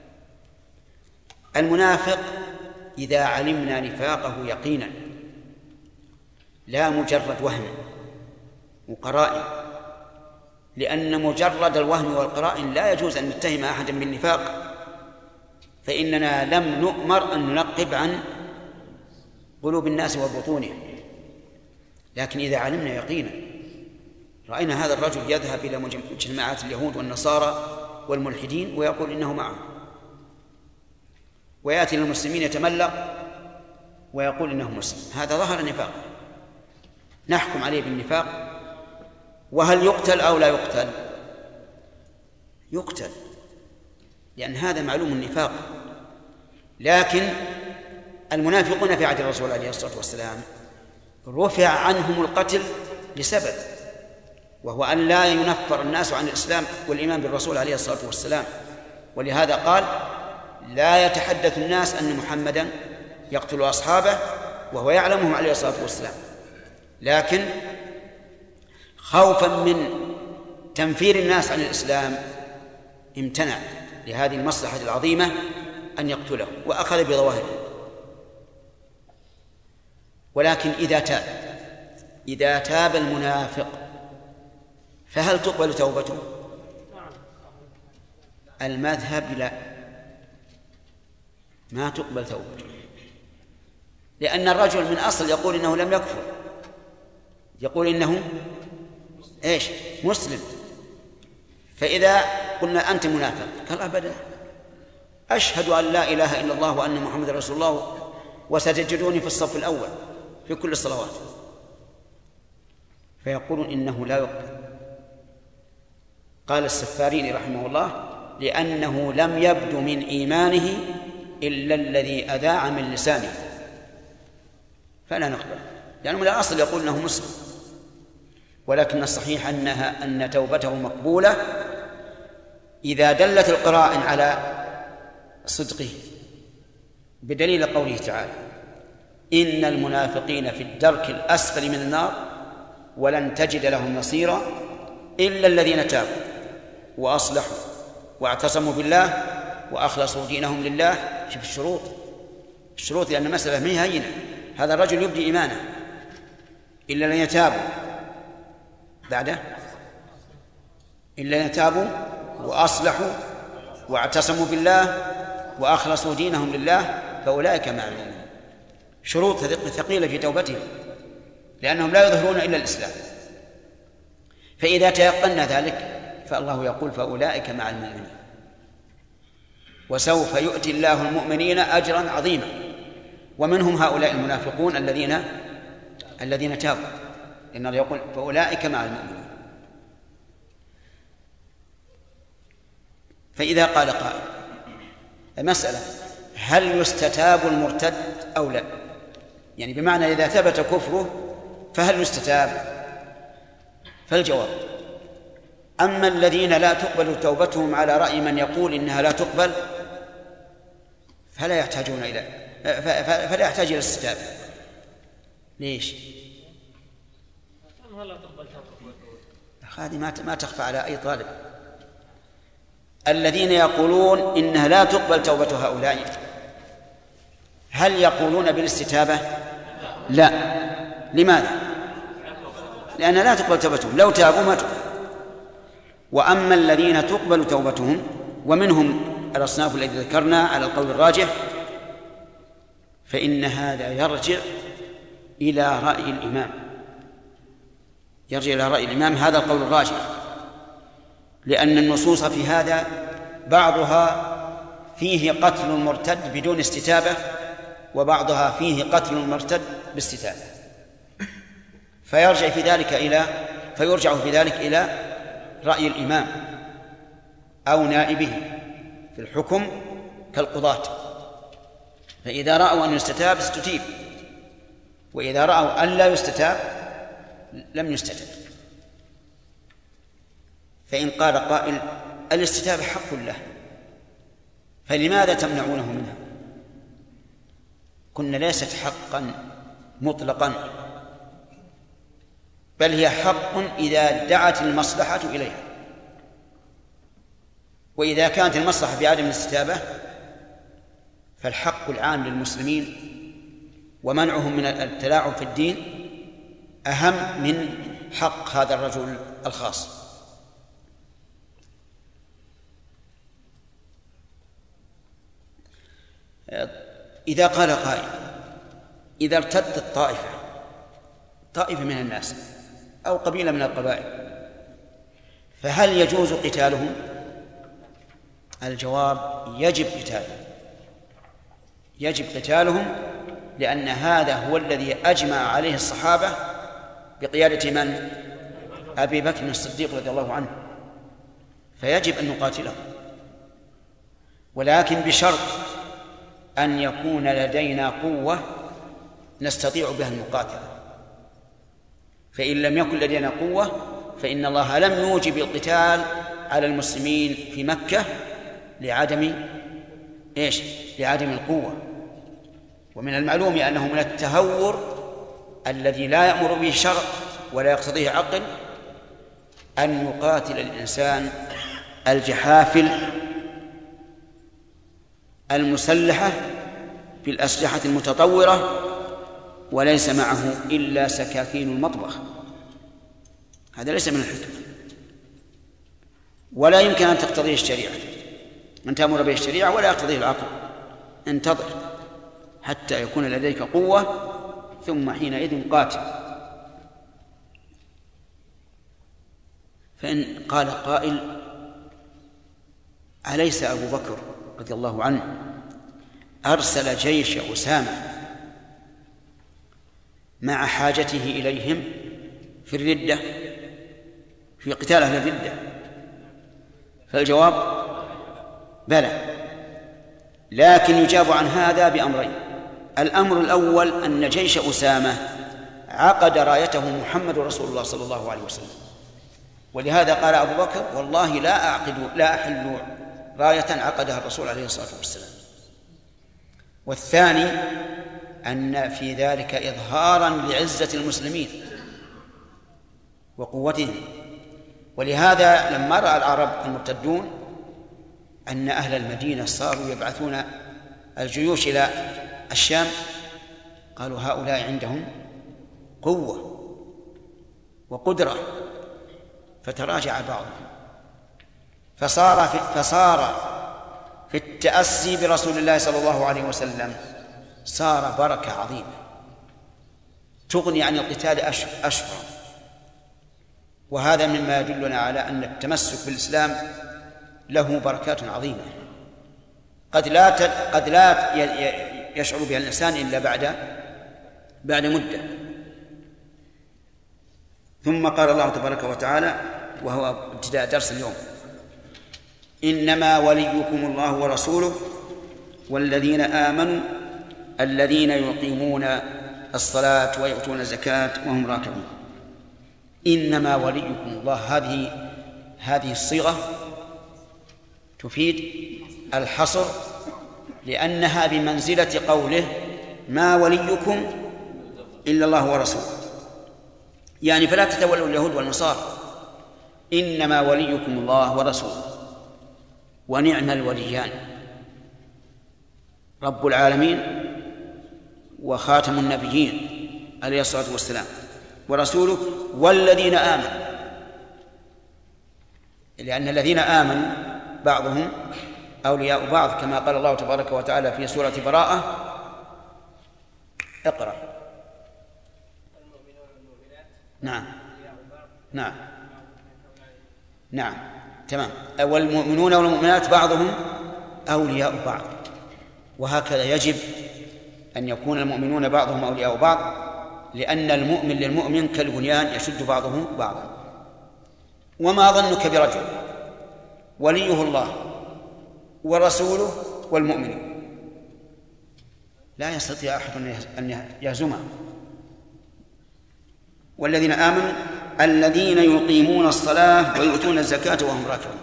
المنافق إذا علمنا نفاقه يقينا لا مجرد وهم وقرائن، لأن مجرد الوهم والقرائن لا يجوز أن نتهم أحدا بالنفاق، فإننا لم نؤمر أن ننقب عن قلوب الناس وبطونهم. لكن إذا علمنا يقينا، رأينا هذا الرجل يذهب إلى مجتمعات اليهود والنصارى والملحدين ويقول إنه معهم، ويأتي للمسلمين يتملق ويقول إنه مسلم، هذا ظهر نفاق، نحكم عليه بالنفاق. وهل يقتل أو لا يقتل؟ يقتل، لأن هذا معلوم النفاق. لكن المنافقون في عهد الرسول عليه الصلاة والسلام رفع عنهم القتل لسبب، وهو أن لا ينفر الناس عن الإسلام والإيمان بالرسول عليه الصلاة والسلام. ولهذا قال: لا يتحدث الناس أن محمدا يقتل أصحابه وهو يعلمهم عليه الصلاة والسلام، لكن خوفا من تنفير الناس عن الإسلام امتنع لهذه المصلحة العظيمة أن يقتله، وأخذ بظواهره. ولكن إذا تاب المنافق فهل تقبل توبته؟ المذهب لا، ما تقبل توبته، لأن الرجل من أصل يقول إنه لم يكفر، يقول إنه مسلم. فإذا قلنا أنت منافق قال أبدا، أشهد أن لا إله إلا الله وأن محمد رسول الله وستجدوني في الصف الأول في كل الصلوات، فيقولون إنه لا يقبل. قال السفاريني رحمه الله: لأنه لم يبد من إيمانه إلا الذي أذاع من لسانه، فلا نقبل، لأنه من الأصل يقول أنه مسلم. ولكن الصحيح أن توبته مقبولة إذا دلت القرائن على صدقه، بدليل قوله تعالى: إن المنافقين في الدرك الأسفل من النار ولن تجد لهم نصيرا إلا الذين تابوا وأصلحوا واعتصموا بالله وأخلصوا دينهم لله. شوف الشروط، لأن المسألة ما هي هينة. هذا الرجل يبدي إيمانه إلا الذين تابوا، بعده إلا الذين تابوا وأصلحوا واعتصموا بالله وأخلصوا دينهم لله فأولئك مع المؤمنين. شروط ثقيلة في توبتهم، لأنهم لا يظهرون إلا الإسلام. فإذا تيقنا ذلك فالله يقول: فأولئك مع المؤمنين وسوف يؤتي الله المؤمنين أجرا عظيما. ومنهم هؤلاء المنافقون الذين تابوا، لأنه يقول: فأولئك مع المؤمنين. فإذا قال قائل: المسألة هل يستتاب المرتد أو لا؟ يعني بمعنى إذا ثبت كفره فهل يستتاب؟ فالجواب: أما الذين لا تقبل توبتهم على رأي من يقول إنها لا تقبل فلا يحتاج إلى الاستتابة. ليش؟ هذه ما تخفى على أي طالب. الذين يقولون إنها لا تقبل توبة هؤلاء هل يقولون بالاستتابة؟ لا. لماذا؟ لأن لا تقبل توبتهم، لو تابوا ما تقبل. وأما الذين تقبل توبتهم ومنهم الأصناف الذي ذكرنا على القول الراجح فإن هذا يرجع إلى رأي الإمام، هذا القول الراجح، لأن النصوص في هذا بعضها فيه قتل المرتد بدون استتابة وبعضها فيه قتل المرتد باستتابة، فيرجع في ذلك إلى رأي الإمام أو نائبه في الحكم كالقضاة، فإذا رأوا أن يستتاب استتيب، وإذا رأوا أن لا يستتاب لم يستتب. فإن قال قائل: الاستتابة حق له فلماذا تمنعونه منها؟ قلنا: ليست حقا مطلقا، بل هي حق إذا دعت المصلحة إليها، وإذا كانت المصلحة بعدم الاستتابة فالحق العام للمسلمين ومنعهم من التلاعب في الدين أهم من حق هذا الرجل الخاص. إذا قال قائل: إذا ارتدت طائفة من الناس أو قبيلة من القبائل فهل يجوز قتالهم؟ الجواب: يجب قتالهم، لأن هذا هو الذي أجمع عليه الصحابة بقيادة من؟ أبي بكر الصديق رضي الله عنه، فيجب أن نقاتلهم، ولكن بشرط أن يكون لدينا قوة نستطيع بها المقاتلة. فإن لم يكن لدينا قوة فإن الله لم يوجب القتال على المسلمين في مكة لعدم القوة. ومن المعلوم أنه من التهور الذي لا يأمر به الشرع ولا يقتضيه عقل أن يقاتل الإنسان الجحافل المسلحة بالأسلحة المتطورة وليس معه إلا سكاكين المطبخ. هذا ليس من الحكمة، ولا يمكن أن تقتضيه الشريعة، أن تأمر به الشريعة ولا يقتضيه العقل. انتظر حتى يكون لديك قوة ثم حينئذ قاتل. فإن قال قائل: أليس أبو بكر رضي الله عنه أرسل جيش أسامة مع حاجته إليهم في الردة، في قتال أهل الردة؟ فالجواب: بلى، لكن يجاب عن هذا بأمرين. الأمر الأول أن جيش أسامة عقد رايته محمد رسول الله صلى الله عليه وسلم، ولهذا قال أبو بكر: والله لا أحل راية عقدها الرسول عليه الصلاة والسلام. والثاني أن في ذلك إظهارا لعزة المسلمين وقوتهم، ولهذا لما رأى العرب المرتدون أن أهل المدينة صاروا يبعثون الجيوش إلى الشام قالوا: هؤلاء عندهم قوة وقدرة، فتراجع بعضهم، فصار في التأسي برسول الله صلى الله عليه وسلم صار بركة عظيمة تغني عن القتال أشهر. وهذا مما يدلنا على أن التمسك بالإسلام له بركات عظيمة قد لا يشعر بها الإنسان إلا بعد مدة. ثم قال الله تبارك وتعالى، وهو ابتداء درس اليوم: إنما وليكم الله ورسوله والذين آمنوا الذين يقيمون الصلاة ويؤتون الزكاة وهم راكعون. إنما وليكم الله، هذه الصيغة تفيد الحصر، لأنها بمنزلة قوله ما وليكم إلا الله ورسوله، يعني فلا تتولوا اليهود والنصارى، إنما وليكم الله ورسوله ونعم الوليان، رب العالمين وخاتم النبيين عليه الصلاة والسلام ورسوله والذين آمنوا، لأن الذين آمنوا بعضهم أولياء بعض، كما قال الله تبارك وتعالى في سورة براءة. اقرأ. نعم تمام. والمؤمنون والمؤمنات بعضهم أولياء بعض، وهكذا يجب أن يكون المؤمنون بعضهم أولياء بعض، لأن المؤمن للمؤمن كالبنيان يشد بعضه بعضا. وما ظنك برجل وليه الله ورسوله والمؤمنين، لا يستطيع أحد أن يهزمه. والذين آمنوا الذين يقيمون الصلاة ويؤتون الزكاة وهم راكعون.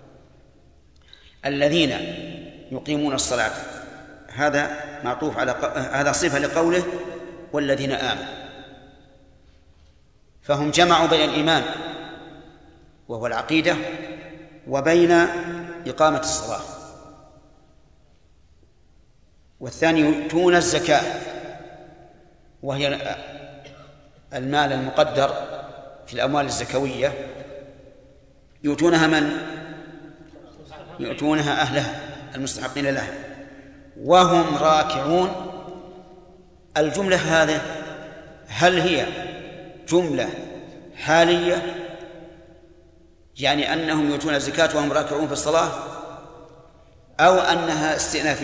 الذين يقيمون الصلاة هذا معطوف على هذا صفة لقوله والذين آمنوا، فهم جمعوا بين الإيمان وهو العقيدة وبين إقامة الصلاة. والثاني يؤتون الزكاة وهي المال المقدر في الأموال الزكوية، يؤتونها من؟ يؤتونها أهلها المستحقين لها وهم راكعون. الجملة هذه هل هي جملة حالية يعني أنهم يؤتون الزكاة وهم راكعون في الصلاة، أو أنها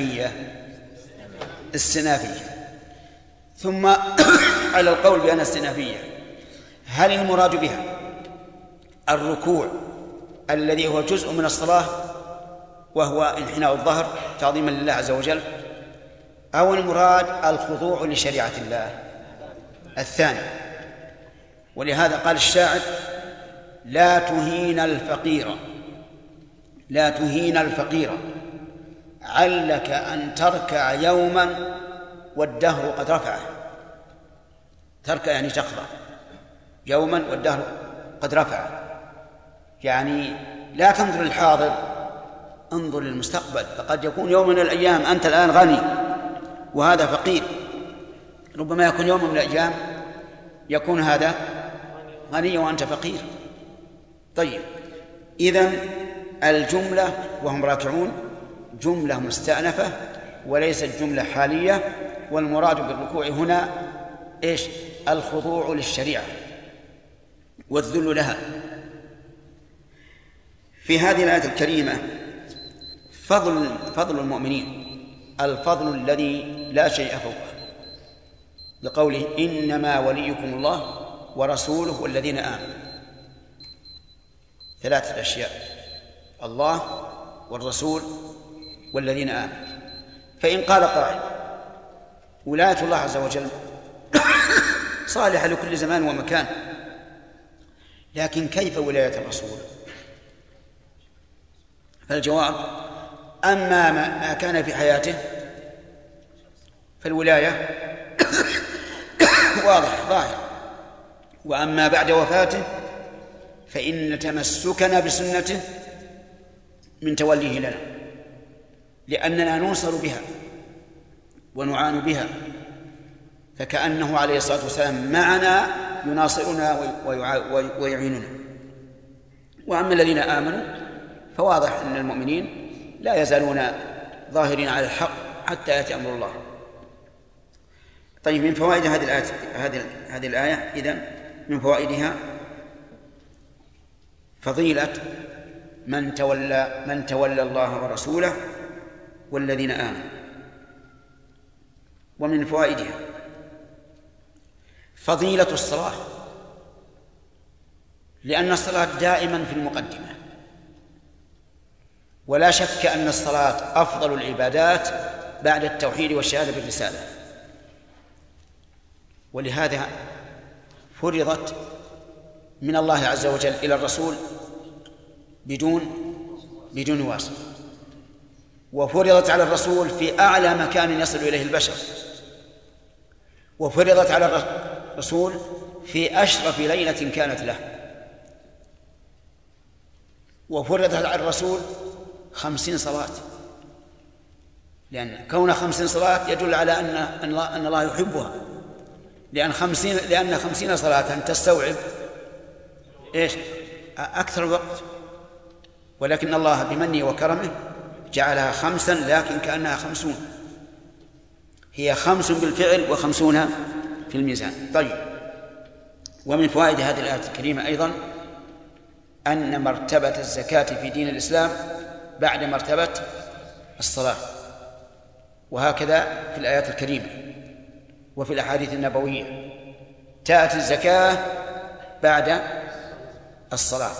استئنافية؟ ثم على القول بأنها استئنافية، هل المراد بها الركوع الذي هو جزء من الصلاة وهو انحناء الظهر تعظيما لله عز وجل، أو المراد الخضوع لشريعة الله؟ الثاني. ولهذا قال الشاعر لا تهين الفقير علك أن تركع يوما والدهر قد رفعه. تركع يعني تقضى يوما والدهر قد رفعه، يعني لا تنظر للحاضر، انظر للمستقبل، فقد يكون يوم من الأيام أنت الآن غني وهذا فقير، ربما يكون يوم من الأيام يكون هذا غني وأنت فقير. طيب، إذن الجملة وهم راكعون جملة مستأنفة وليست جملة حالية، والمراد بالركوع هنا إيش؟ الخضوع للشريعة والذل لها. في هذه الآية الكريمة فضل المؤمنين، الفضل الذي لا شيء فوقه، لقوله إنما وليكم الله ورسوله والذين آمنوا. ثلاثة أشياء: الله والرسول والذين آمنوا. فإن قال قائل ولاية الله عز وجل صالحة لكل زمان ومكان، لكن كيف ولاية الرسول؟ فالجواب: أما ما كان في حياته فالولاية واضح ظاهر، وأما بعد وفاته فإن تمسكنا بسنته من توليه لنا، لأننا ننصر بها ونعان بها، فكأنه عليه الصلاة والسلام معنا يناصرنا ويعيننا. وأما الذين آمنوا فواضح أن المؤمنين لا يزالون ظاهرين على الحق حتى يأتي أمر الله. طيب، من فوائد هذه الآية إذن من فوائدها فضيلة من تولى الله ورسوله والذين آمنوا. ومن فوائدها فضيلة الصلاة، لأن الصلاة دائما في المقدمة، ولا شك أن الصلاة أفضل العبادات بعد التوحيد والشهادة بالرسالة. ولهذا فرضت من الله عز وجل إلى الرسول بدون واسطة، وفرضت على الرسول في أعلى مكان يصل إليه البشر، وفرضت على الرسول في أشرف ليلة كانت له، وفرضت على الرسول 50 صلاة، لأن كون 50 صلاة يدل على أن الله يحبها، لأن 50 صلاة تستوعب إيش؟ أكثر الوقت، ولكن الله بمنه وكرمه جعلها 5 لكن كأنها 50، هي 5 بالفعل و50 في الميزان. طيب، ومن فوائد هذه الآية الكريمة أيضا أن مرتبة الزكاة في دين الإسلام بعد مرتبة الصلاة، وهكذا في الآيات الكريمة وفي الأحاديث النبوية تأتي الزكاة بعد الصلاة.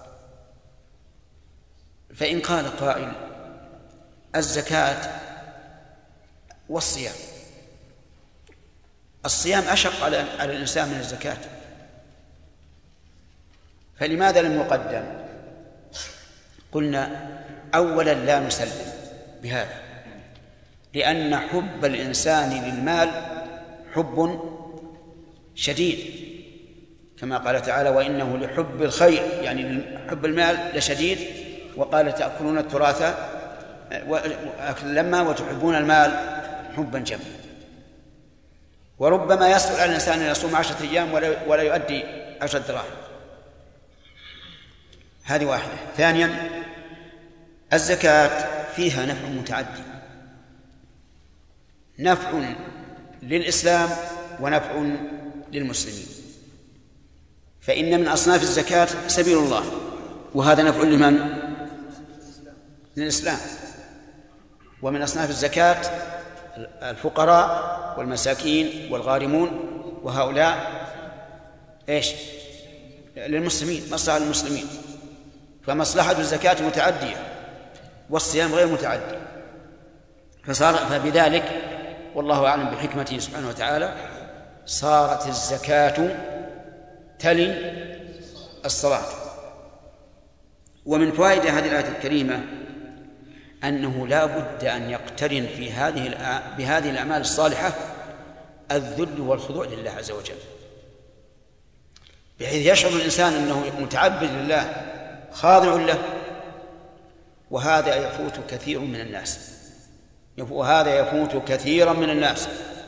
فإن قال قائل الزكاة والصيام، الصيام أشق على الإنسان من الزكاة، فلماذا لم يقدم؟ قلنا أولا لا نسلم بهذا، لأن حب الإنسان للمال حب شديد، كما قال تعالى وإنه لحب الخير، يعني حب المال لشديد، وقال تأكلون التراث لما وتحبون المال حبا جما. وربما يسهل على الإنسان أن يصوم 10 أيام ولا يؤدي 10 دراهم. هذه واحدة. ثانيا الزكاة فيها نفع متعدي، نفع للإسلام ونفع للمسلمين، فإن من أصناف الزكاة سبيل الله، وهذا نفع لمن؟ للإسلام. ومن أصناف الزكاة الفقراء والمساكين والغارمون، وهؤلاء إيش؟ للمسلمين، مصلحة للمسلمين، فمصلحة الزكاة متعدية والصيام غير متعدي، فبذلك والله أعلم بحكمته سبحانه وتعالى صارت الزكاة تلي الصلاة. ومن فوائد هذه الآية الكريمة أنه لا بد أن يقترن بهذه الأعمال الصالحة الذل والخضوع لله عز وجل، بحيث يشعر الإنسان أنه متعبد لله خاضع له، وهذا يفوت كثير من الناس،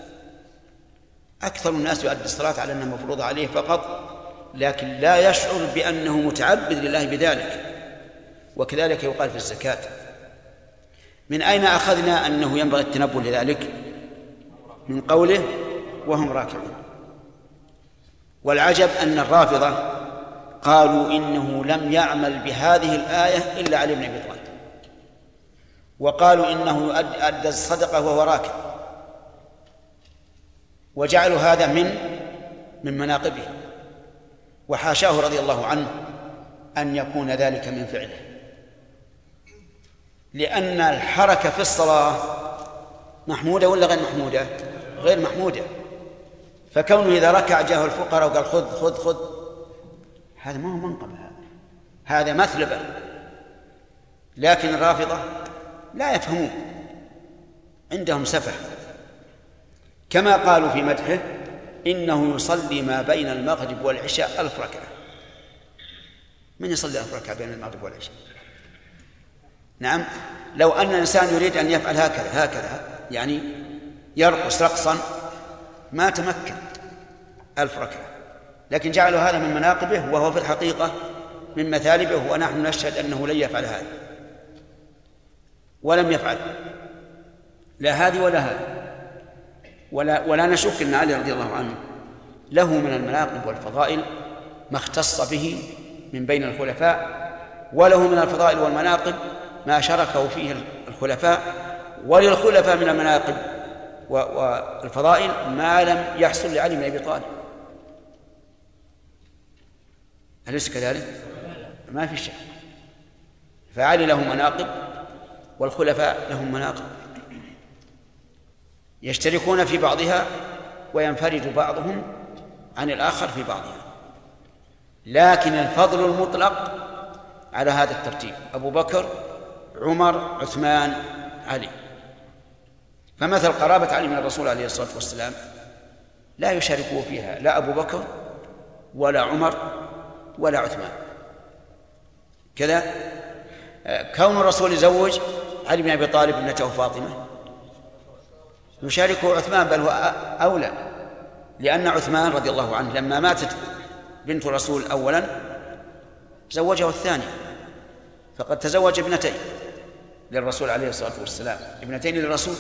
أكثر الناس يؤدي الصلاة على أنها مفروضة عليه فقط، لكن لا يشعر بأنه متعبد لله بذلك. وكذلك يقال في الزكاة. من أين أخذنا أنه ينبغي التنبه لذلك؟ من قوله وهم راكعون. والعجب أن الرافضة قالوا إنه لم يعمل بهذه الآية إلا علي بن أبي طالب، وقالوا إنه يؤدي الصدقة وهو راكع، وجعلوا هذا من مناقبه، وحاشاه رضي الله عنه أن يكون ذلك من فعله، لأن الحركة في الصلاة محمودة ولا غير محمودة؟ غير محمودة. فكونه إذا ركع جاءه الفقراء وقال خذ هذا ما هو منقب، هذا مثلبة. لكن الرافضة لا يفهمون، عندهم سفه، كما قالوا في مدحه إنه يصلي ما بين المغرب والعشاء 1000 ركعة. من يصلي 1000 ركعة بين المغرب والعشاء؟ نعم، لو أن الإنسان يريد أن يفعل هكذا يعني يرقص رقصا ما تمكن 1000 ركعة، لكن جعلوا هذا من مناقبه وهو في الحقيقة من مثالبه، ونحن نشهد أنه لن يفعل هذا ولم يفعل لا هذه ولا هذا. ولا نشك أن علي رضي الله عنه له من المناقب والفضائل ما اختص به من بين الخلفاء، وله من الفضائل والمناقب ما شاركه فيه الخلفاء، وللخلفاء من المناقب والفضائل ما لم يحصل لعلي بن أبي طالب. أليس كذلك؟ ما في شك. فعلي له مناقب والخلفاء لهم مناقب يشتركون في بعضها وينفرد بعضهم عن الآخر في بعضها. لكن الفضل المطلق على هذا الترتيب: أبو بكر، عمر، عثمان، علي. فمثل قرابة علي من الرسول عليه الصلاة والسلام لا يشاركه فيها لا أبو بكر ولا عمر ولا عثمان. كذا كون الرسول يزوج علي بن أبي طالب ابنته فاطمة يشاركه عثمان، بل هو أولى، لأن عثمان رضي الله عنه لما ماتت بنت الرسول أولا زوجه الثاني، فقد تزوج ابنتين للرسول عليه الصلاة والسلام، ابنتين للرسول.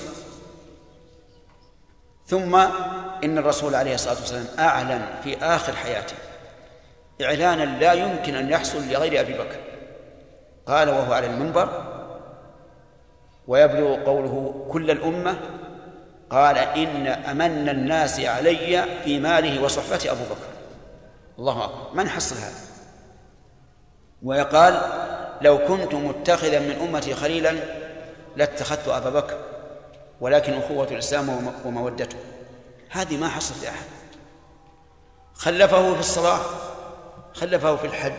ثم إن الرسول عليه الصلاة والسلام أعلن في آخر حياته إعلانا لا يمكن أن يحصل لغير أبي بكر. قال وهو على المنبر ويبلغ قوله كل الأمة: قال إن أمن الناس علي في ماله وصحبته أبو بكر. الله أكبر، من حصل هذا؟ ويقال لو كنت متخذا من أمتي خليلا لاتخذت أبا بكر، ولكن أخوة الإسلام ومودته. هذه ما حصلت لأحد. خلفه في الصلاة، خلفه في الحج،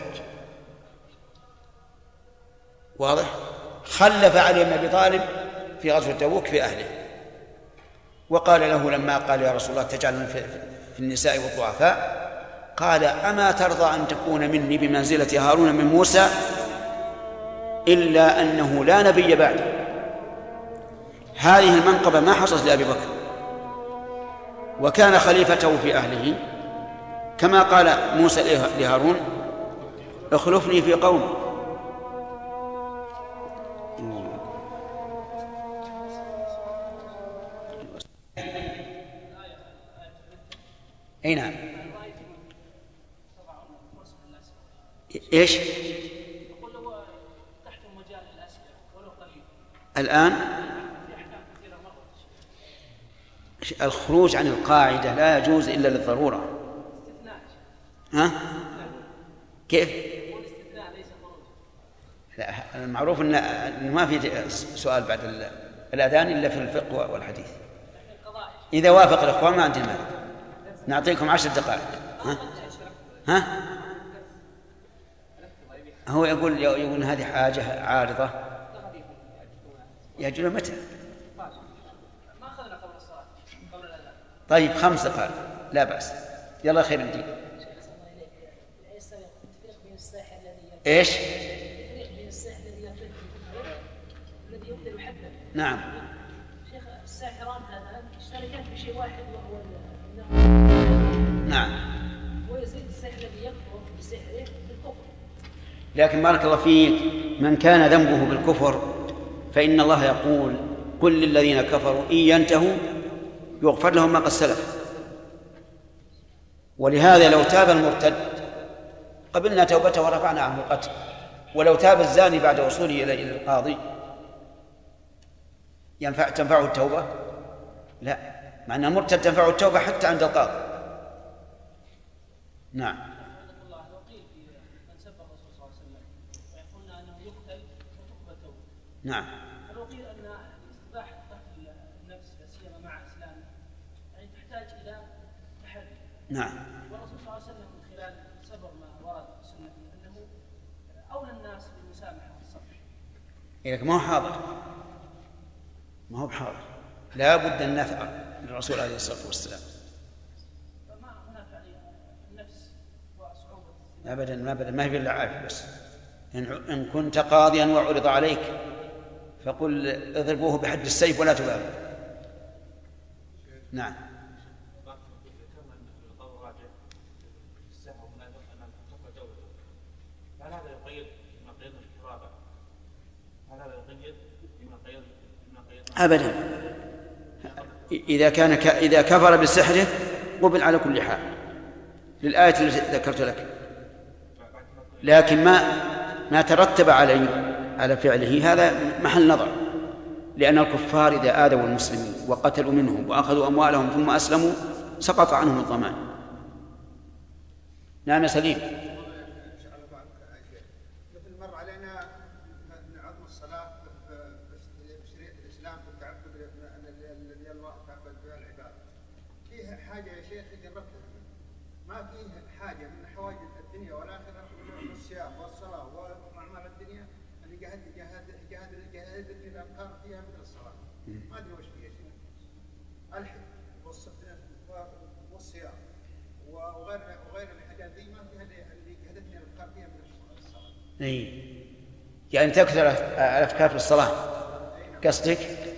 واضح؟ خلف علي بن أبي طالب في غزوة تبوك في أهله، وقال له لما قال يا رسول الله تجعلني في النساء والضعفاء، قال أما ترضى أن تكون مني بمنزلة هارون من موسى إلا أنه لا نبي بعدي. هذه المنقبة ما حصلت لأبي بكر، وكان خليفته في أهله كما قال موسى لهارون: اخلفني في قومي. أي نعم. إيش؟ الآن الخروج عن القاعدة لا يجوز إلا للضرورة. ها؟ كيف؟ لا، المعروف أن ما في سؤال بعد الأذان إلا في الفقه والحديث. إذا وافق الأخوان ما عندنا مانع، نعطيكم 10 دقائق. ها؟ هو يقول هذه حاجة عارضة. يجل متى؟ طيب 5 دقائق لا بأس. يلا خير الدين. ايش؟ نعم. شيخ الساحران هذا اشتركان في شيء واحد وهو نعم. ويزيد السحر الذي يكفر بسحره بالكفر. لكن بارك الله فيك، من كان ذنبه بالكفر فإن الله يقول: قل للذين كفروا إن ينتهوا يغفر لهم ما قد سلف. ولهذا لو تاب المرتد قبلنا توبته ورفعنا عنه القتل، ولو تاب الزاني بعد وصوله إلى القاضي تنفعه التوبة؟ لا، مع أن المرتد تنفعه التوبة حتى عند القاضي. نعم. نعم. الوقيل أن استباحة قتل النفس لا سيما مع الإسلام يعني تحتاج إلى تحري. نعم. والرسول صلى الله عليه وسلم من خلال سبر ما ورد في السنة أنه أولى الناس بالمسامحة والصفح. لكن ما هو حاضر، ما هو بحاضر، لا بد أن نفعل للرسول عليه الصلاة والسلام. فما هناك يعني النفس وصعوبة أبدا ما هي بالعافية. بس إن كنت قاضيا وعرض عليك فقل اضربوه بحد السيف ولا تبالي. نعم. أبدا، إذا كفر بسحره قبل على كل حال للآية التي ذكرت لك، لكن ما ترتب على فعله هذا محل نظر، لأن الكفار إذا آذوا المسلمين وقتلوا منهم وأخذوا أموالهم ثم أسلموا سقط عنهم الضمان. نعم يا سليم. مثل مر علينا من عظم الصلاة في شريعة الإسلام في التعبد الذي الله تعبد بها العباد، فيه فيه حاجة يا شيخ جربتها، ما فيه حاجة من حوائج الدنيا والآخرة من الصيام والصلاة وأعمال الدنيا اللي جهدتني الأفكار فيها مثل الصلاة. ما أدري وش فيها شيء. الحج والصيام وغير الحاجات دي ما فيها اللي جهدتني الأفكار فيها مثل الصلاة. يعني تكثر الأفكار في الصلاة قصدك؟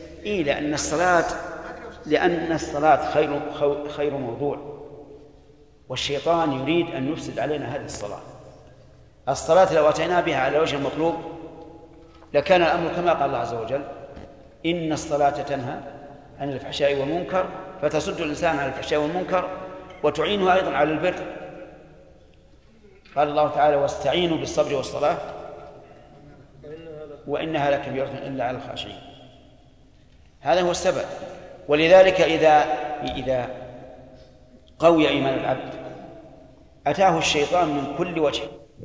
لأن الصلاة خير موضوع، والشيطان يريد أن يفسد علينا هذه الصلاة لو أتينا بها على وجه المطلوب لكان الأمر كما قال الله عز وجل: إن الصلاة تنهى عن الفحشاء والمنكر، فتصد الإنسان عن الفحشاء والمنكر وتعينه أيضا على البر. قال الله تعالى: واستعينوا بالصبر والصلاة وإنها لكبيرة إلا على الخاشعين. هذا هو السبب. ولذلك إذا قوي إيمان العبد أتاه الشيطان من كل وجه.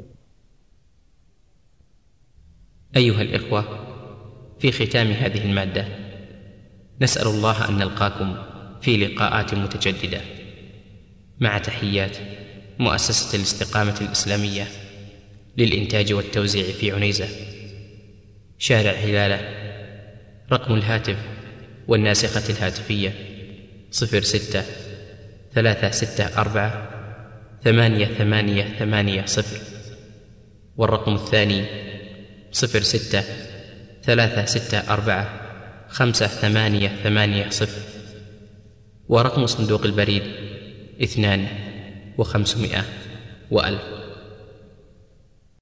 أيها الإخوة، في ختام هذه المادة نسأل الله أن نلقاكم في لقاءات متجددة، مع تحيات مؤسسة الاستقامة الإسلامية للإنتاج والتوزيع في عنيزة، شارع هلالة. رقم الهاتف والناسخة الهاتفية 06-364-8880، والرقم الثاني 06-364-5880، ورقم صندوق البريد 2500 و1000.